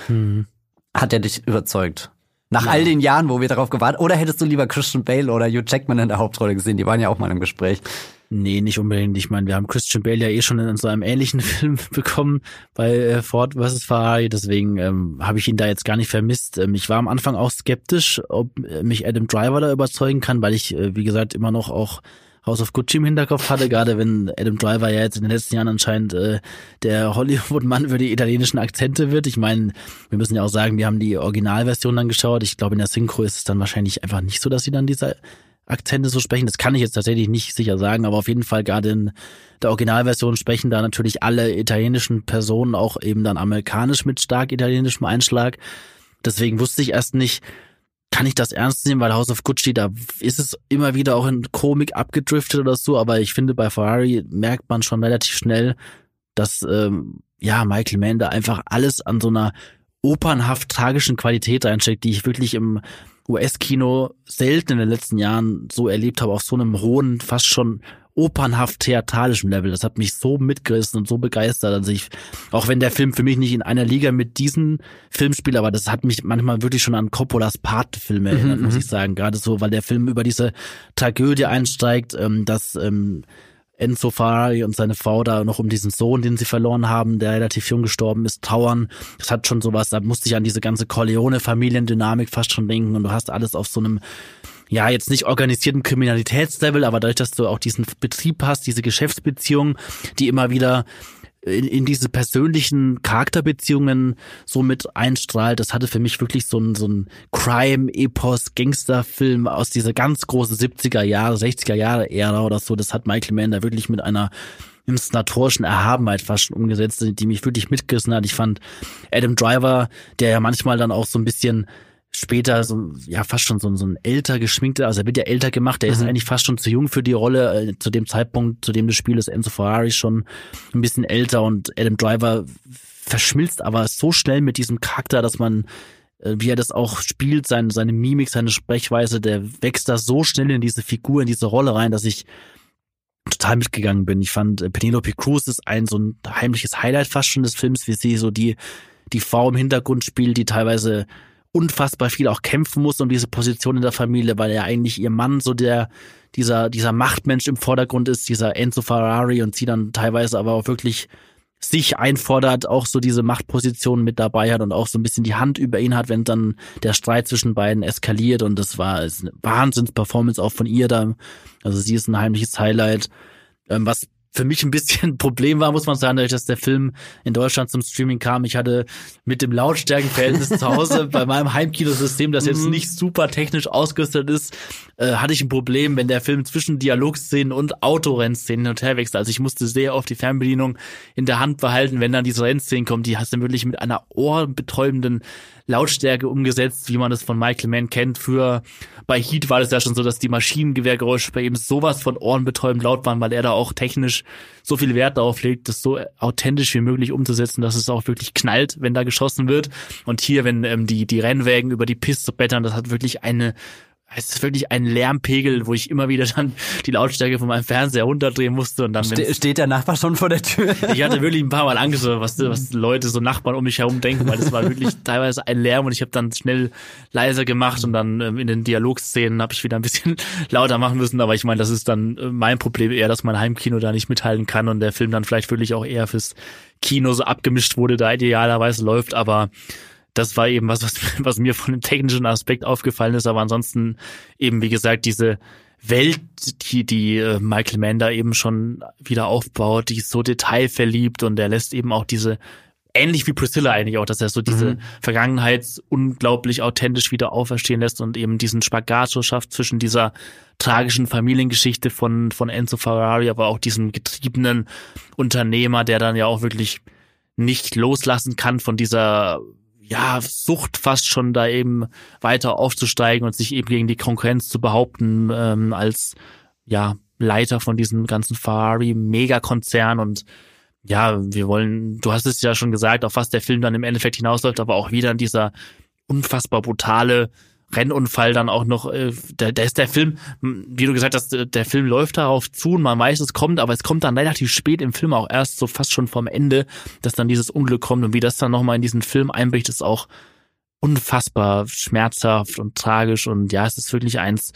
Hat er dich überzeugt? Nach all den Jahren, wo wir darauf gewartet, oder hättest du lieber Christian Bale oder Hugh Jackman in der Hauptrolle gesehen? Die waren ja auch mal im Gespräch. Nee, nicht unbedingt. Ich meine, wir haben Christian Bale ja schon in so einem ähnlichen Film bekommen bei Ford vs. Ferrari, deswegen habe ich ihn da jetzt gar nicht vermisst. Ich war am Anfang auch skeptisch, ob mich Adam Driver da überzeugen kann, weil ich, wie gesagt, immer noch auch House of Gucci im Hinterkopf hatte, gerade wenn Adam Driver ja jetzt in den letzten Jahren anscheinend der Hollywood-Mann für die italienischen Akzente wird. Ich meine, wir müssen ja auch sagen, wir haben die Originalversion dann geschaut. Ich glaube, in der Synchro ist es dann wahrscheinlich einfach nicht so, dass sie dann diese Akzente so sprechen. Das kann ich jetzt tatsächlich nicht sicher sagen, aber auf jeden Fall gerade in der Originalversion sprechen da natürlich alle italienischen Personen auch eben dann amerikanisch mit stark italienischem Einschlag. Deswegen wusste ich erst nicht, kann ich das ernst nehmen, weil House of Gucci, da ist es immer wieder auch in Komik abgedriftet oder so, aber ich finde, bei Ferrari merkt man schon relativ schnell, dass Michael Mann da einfach alles an so einer opernhaft tragischen Qualität reinsteckt, die ich wirklich im US-Kino selten in den letzten Jahren so erlebt habe, auf so einem hohen, fast schon opernhaft theatralischen Level. Das hat mich so mitgerissen und so begeistert. Also auch wenn der Film für mich nicht in einer Liga mit diesen Film spielt, aber das hat mich manchmal wirklich schon an Coppolas Pate-Filme erinnert, muss ich sagen. Gerade so, weil der Film über diese Tragödie einsteigt, dass Enzo Ferrari und seine Frau da noch um diesen Sohn, den sie verloren haben, der relativ jung gestorben ist, trauern. Das hat schon sowas, da musste ich an diese ganze Corleone-Familiendynamik fast schon denken, und du hast alles auf so einem, ja, jetzt nicht organisierten Kriminalitätslevel, aber dadurch, dass du auch diesen Betrieb hast, diese Geschäftsbeziehungen, die immer wieder in diese persönlichen Charakterbeziehungen so mit einstrahlt. Das hatte für mich wirklich so ein Crime-Epos-Gangsterfilm aus dieser ganz großen 70er Jahre, 60er Jahre Ära oder so. Das hat Michael Mann da wirklich mit einer inszenatorischen Erhabenheit fast schon umgesetzt, die mich wirklich mitgerissen hat. Ich fand Adam Driver, der ja manchmal dann auch so ein bisschen später so, ja, fast schon so ein älter geschminkter, also er wird ja älter gemacht, der ist eigentlich fast schon zu jung für die Rolle, zu dem Zeitpunkt, zu dem das Spiel ist Enzo Ferrari schon ein bisschen älter und Adam Driver verschmilzt aber so schnell mit diesem Charakter, dass man, wie er das auch spielt, seine Mimik, seine Sprechweise, der wächst da so schnell in diese Figur, in diese Rolle rein, dass ich total mitgegangen bin. Ich fand, Penelope Cruz ist so ein heimliches Highlight fast schon des Films, wie sie so die Frau im Hintergrund spielt, die teilweise unfassbar viel auch kämpfen muss um diese Position in der Familie, weil ja eigentlich ihr Mann so dieser Machtmensch im Vordergrund ist, dieser Enzo Ferrari, und sie dann teilweise aber auch wirklich sich einfordert, auch so diese Machtposition mit dabei hat und auch so ein bisschen die Hand über ihn hat, wenn dann der Streit zwischen beiden eskaliert, und das ist eine Wahnsinns-Performance auch von ihr da. Also sie ist ein heimliches Highlight. Was für mich ein bisschen ein Problem war, muss man sagen, dadurch, dass der Film in Deutschland zum Streaming kam. Ich hatte mit dem Lautstärkenverhältnis zu Hause bei meinem Heimkinosystem, das jetzt nicht super technisch ausgerüstet ist, hatte ich ein Problem, wenn der Film zwischen Dialogszenen und Autorennszenen hin und her wechselt. Also ich musste sehr oft die Fernbedienung in der Hand behalten, wenn dann diese Rennszenen kommen. Die hast du wirklich mit einer ohrenbetäubenden Lautstärke umgesetzt, wie man das von Michael Mann kennt. Bei Heat war das ja schon so, dass die Maschinengewehrgeräusche bei ihm sowas von ohrenbetäubend laut waren, weil er da auch technisch so viel Wert darauf legt, das so authentisch wie möglich umzusetzen, dass es auch wirklich knallt, wenn da geschossen wird. Und hier, wenn die Rennwägen über die Piste brettern, das hat wirklich es ist wirklich ein Lärmpegel, wo ich immer wieder dann die Lautstärke von meinem Fernseher runterdrehen musste. Und dann steht der Nachbar schon vor der Tür? Ich hatte wirklich ein paar Mal Angst, was Leute, so Nachbarn um mich herum denken, weil das war wirklich teilweise ein Lärm, und ich habe dann schnell leiser gemacht, und dann in den Dialogszenen habe ich wieder ein bisschen lauter machen müssen. Aber ich meine, das ist dann mein Problem eher, dass mein Heimkino da nicht mithalten kann und der Film dann vielleicht wirklich auch eher fürs Kino so abgemischt wurde, da idealerweise läuft. Aber das war eben was mir von dem technischen Aspekt aufgefallen ist. Aber ansonsten eben, wie gesagt, diese Welt, die Michael Mann da eben schon wieder aufbaut, die ist so detailverliebt, und er lässt eben auch ähnlich wie Priscilla eigentlich auch, dass er so diese Vergangenheit unglaublich authentisch wieder auferstehen lässt und eben diesen Spagat so schafft zwischen dieser tragischen Familiengeschichte von Enzo Ferrari, aber auch diesem getriebenen Unternehmer, der dann ja auch wirklich nicht loslassen kann von dieser Sucht fast schon, da eben weiter aufzusteigen und sich eben gegen die Konkurrenz zu behaupten, als Leiter von diesem ganzen Ferrari-Megakonzern. Und du hast es ja schon gesagt, auf was der Film dann im Endeffekt hinausläuft, aber auch wieder in dieser unfassbar brutale Rennunfall dann auch noch, da ist der Film, wie du gesagt hast, der Film läuft darauf zu und man weiß, es kommt, aber es kommt dann relativ spät im Film auch erst so fast schon vom Ende, dass dann dieses Unglück kommt, und wie das dann nochmal in diesen Film einbricht, ist auch unfassbar schmerzhaft und tragisch, und es ist wirklich eins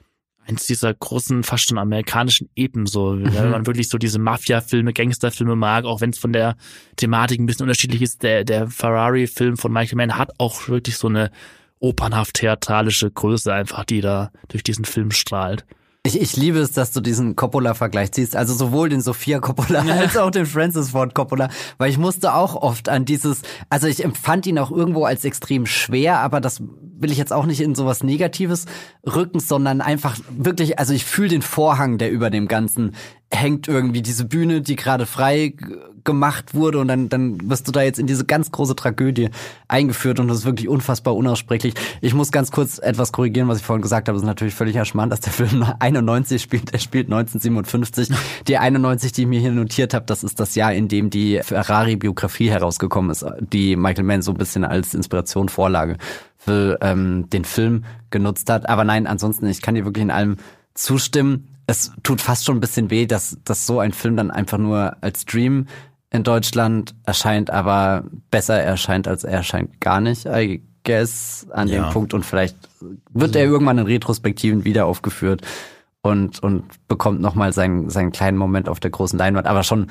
dieser großen, fast schon amerikanischen Epen, so, wenn man wirklich so diese Mafia-Filme, Gangsterfilme mag, auch wenn es von der Thematik ein bisschen unterschiedlich ist. Der Ferrari-Film von Michael Mann hat auch wirklich so eine opernhaft theatralische Größe einfach, die da durch diesen Film strahlt. Ich liebe es, dass du diesen Coppola-Vergleich ziehst, also sowohl den Sofia Coppola als auch den Francis Ford Coppola, weil ich musste auch oft an also ich empfand ihn auch irgendwo als extrem schwer, aber das will ich jetzt auch nicht in sowas Negatives rücken, sondern einfach wirklich, also ich fühle den Vorhang, der über dem Ganzen hängt, irgendwie diese Bühne, die gerade frei gemacht wurde, und dann wirst du da jetzt in diese ganz große Tragödie eingeführt, und das ist wirklich unfassbar unaussprechlich. Ich muss ganz kurz etwas korrigieren, was ich vorhin gesagt habe. Das ist natürlich völlig erschmarrnt, dass der Film 91 spielt. Er spielt 1957. Die 91, die ich mir hier notiert habe, das ist das Jahr, in dem die Ferrari-Biografie herausgekommen ist, die Michael Mann so ein bisschen als Inspiration, Vorlage für den Film genutzt hat. Aber nein, ansonsten, ich kann dir wirklich in allem zustimmen. Es tut fast schon ein bisschen weh, dass so ein Film dann einfach nur als Stream in Deutschland erscheint, aber besser erscheint, als er erscheint gar nicht, I guess, an dem Punkt. Und vielleicht wird er irgendwann in Retrospektiven wieder aufgeführt und bekommt nochmal seinen kleinen Moment auf der großen Leinwand. Aber schon,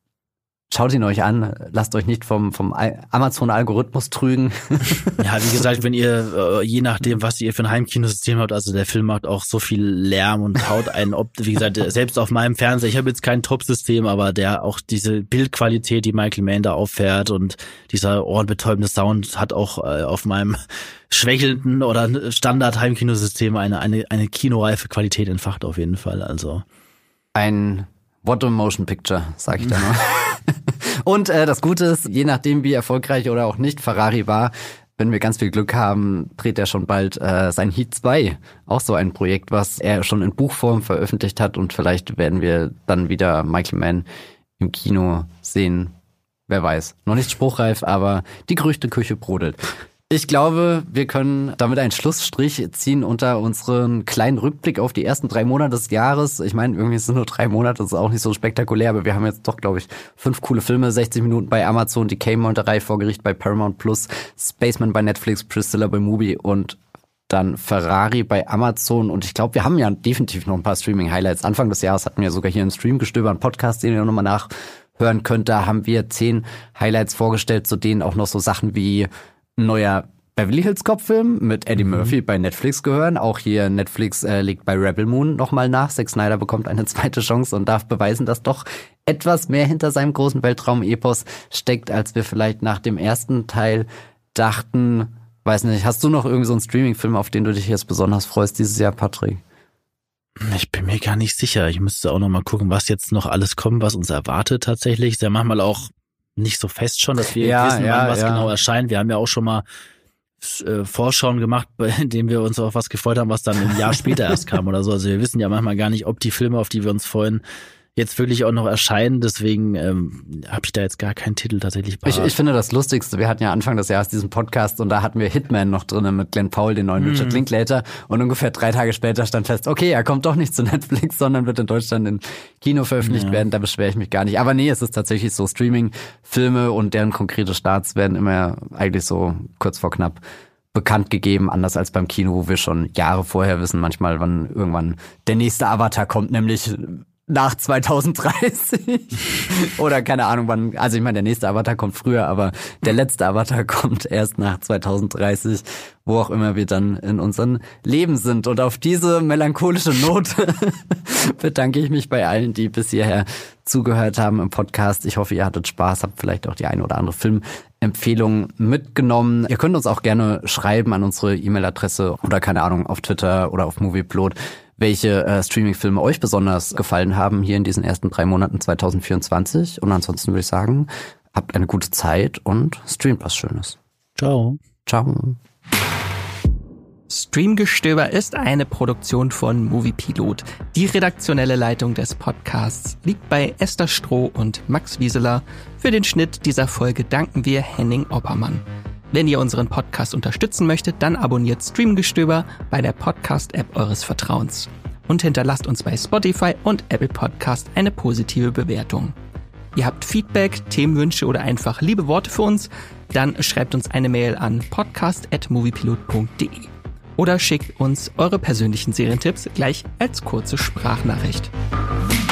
schaut ihn euch an, lasst euch nicht vom Amazon-Algorithmus trügen. Ja, wie gesagt, wenn ihr, je nachdem, was ihr für ein Heimkinosystem habt, also der Film macht auch so viel Lärm und haut einen, wie gesagt, selbst auf meinem Fernseher, ich habe jetzt kein Top-System, aber der auch diese Bildqualität, die Michael Mann da auffährt, und dieser ohrenbetäubende Sound hat auch auf meinem schwächelnden oder Standard-Heimkinosystem eine kinoreife Qualität entfacht auf jeden Fall. Also What a Motion Picture, sag ich da noch. Und das Gute ist, je nachdem wie erfolgreich oder auch nicht Ferrari war, wenn wir ganz viel Glück haben, dreht er schon bald sein Heat 2. Auch so ein Projekt, was er schon in Buchform veröffentlicht hat. Und vielleicht werden wir dann wieder Michael Mann im Kino sehen. Wer weiß. Noch nicht spruchreif, aber die Gerüchteküche brodelt. Ich glaube, wir können damit einen Schlussstrich ziehen unter unseren kleinen Rückblick auf die ersten 3 Monate des Jahres. Ich meine, irgendwie sind nur 3 Monate, das ist auch nicht so spektakulär, aber wir haben jetzt doch, glaube ich, 5 coole Filme, 60 Minuten bei Amazon, die K-Meuterei vor Gericht bei Paramount Plus, Spaceman bei Netflix, Priscilla bei Mubi und dann Ferrari bei Amazon. Und ich glaube, wir haben ja definitiv noch ein paar Streaming-Highlights. Anfang des Jahres hatten wir sogar hier im Streamgestöber einen Podcast, den ihr nochmal nachhören könnt. Da haben wir 10 Highlights vorgestellt, zu denen auch noch so Sachen wie ein neuer Beverly Hills Cop-Film mit Eddie Murphy bei Netflix gehören. Auch hier Netflix legt bei Rebel Moon nochmal nach. Zack Snyder bekommt eine zweite Chance und darf beweisen, dass doch etwas mehr hinter seinem großen Weltraum-Epos steckt, als wir vielleicht nach dem ersten Teil dachten. Weiß nicht, hast du noch irgendwie so einen Streaming-Film, auf den du dich jetzt besonders freust dieses Jahr, Patrick? Ich bin mir gar nicht sicher. Ich müsste auch noch mal gucken, was jetzt noch alles kommt, was uns erwartet tatsächlich. Ist ja manchmal auch nicht so fest schon, dass wir wissen, wann was genau erscheint. Wir haben ja auch schon mal Vorschauen gemacht, in denen wir uns auf was gefreut haben, was dann ein Jahr später erst kam oder so. Also wir wissen ja manchmal gar nicht, ob die Filme, auf die wir uns freuen, jetzt wirklich auch noch erscheinen. Deswegen habe ich da jetzt gar keinen Titel tatsächlich parat. Ich finde das Lustigste, wir hatten ja Anfang des Jahres diesen Podcast und da hatten wir Hitman noch drin mit Glenn Powell, den neuen Richard Linklater, und ungefähr 3 Tage später stand fest, okay, er kommt doch nicht zu Netflix, sondern wird in Deutschland im Kino veröffentlicht werden. Da beschwere ich mich gar nicht. Aber nee, es ist tatsächlich so, Streaming-Filme und deren konkrete Starts werden immer eigentlich so kurz vor knapp bekannt gegeben, anders als beim Kino, wo wir schon Jahre vorher wissen, manchmal, wann irgendwann der nächste Avatar kommt, nämlich nach 2030 oder keine Ahnung wann, also ich meine, der nächste Avatar kommt früher, aber der letzte Avatar kommt erst nach 2030, wo auch immer wir dann in unserem Leben sind. Und auf diese melancholische Note bedanke ich mich bei allen, die bis hierher zugehört haben im Podcast. Ich hoffe, ihr hattet Spaß, habt vielleicht auch die eine oder andere Filmempfehlung mitgenommen. Ihr könnt uns auch gerne schreiben an unsere E-Mail-Adresse oder keine Ahnung, auf Twitter oder auf Movieplot, welche Streaming-Filme euch besonders gefallen haben hier in diesen ersten 3 Monaten 2024. Und ansonsten würde ich sagen, habt eine gute Zeit und streamt was Schönes. Ciao. Ciao. Streamgestöber ist eine Produktion von Moviepilot. Die redaktionelle Leitung des Podcasts liegt bei Esther Stroh und Max Wieseler. Für den Schnitt dieser Folge danken wir Henning Oppermann. Wenn ihr unseren Podcast unterstützen möchtet, dann abonniert Streamgestöber bei der Podcast-App eures Vertrauens. Und hinterlasst uns bei Spotify und Apple Podcast eine positive Bewertung. Ihr habt Feedback, Themenwünsche oder einfach liebe Worte für uns, dann schreibt uns eine Mail an podcast@moviepilot.de oder schickt uns eure persönlichen Serientipps gleich als kurze Sprachnachricht.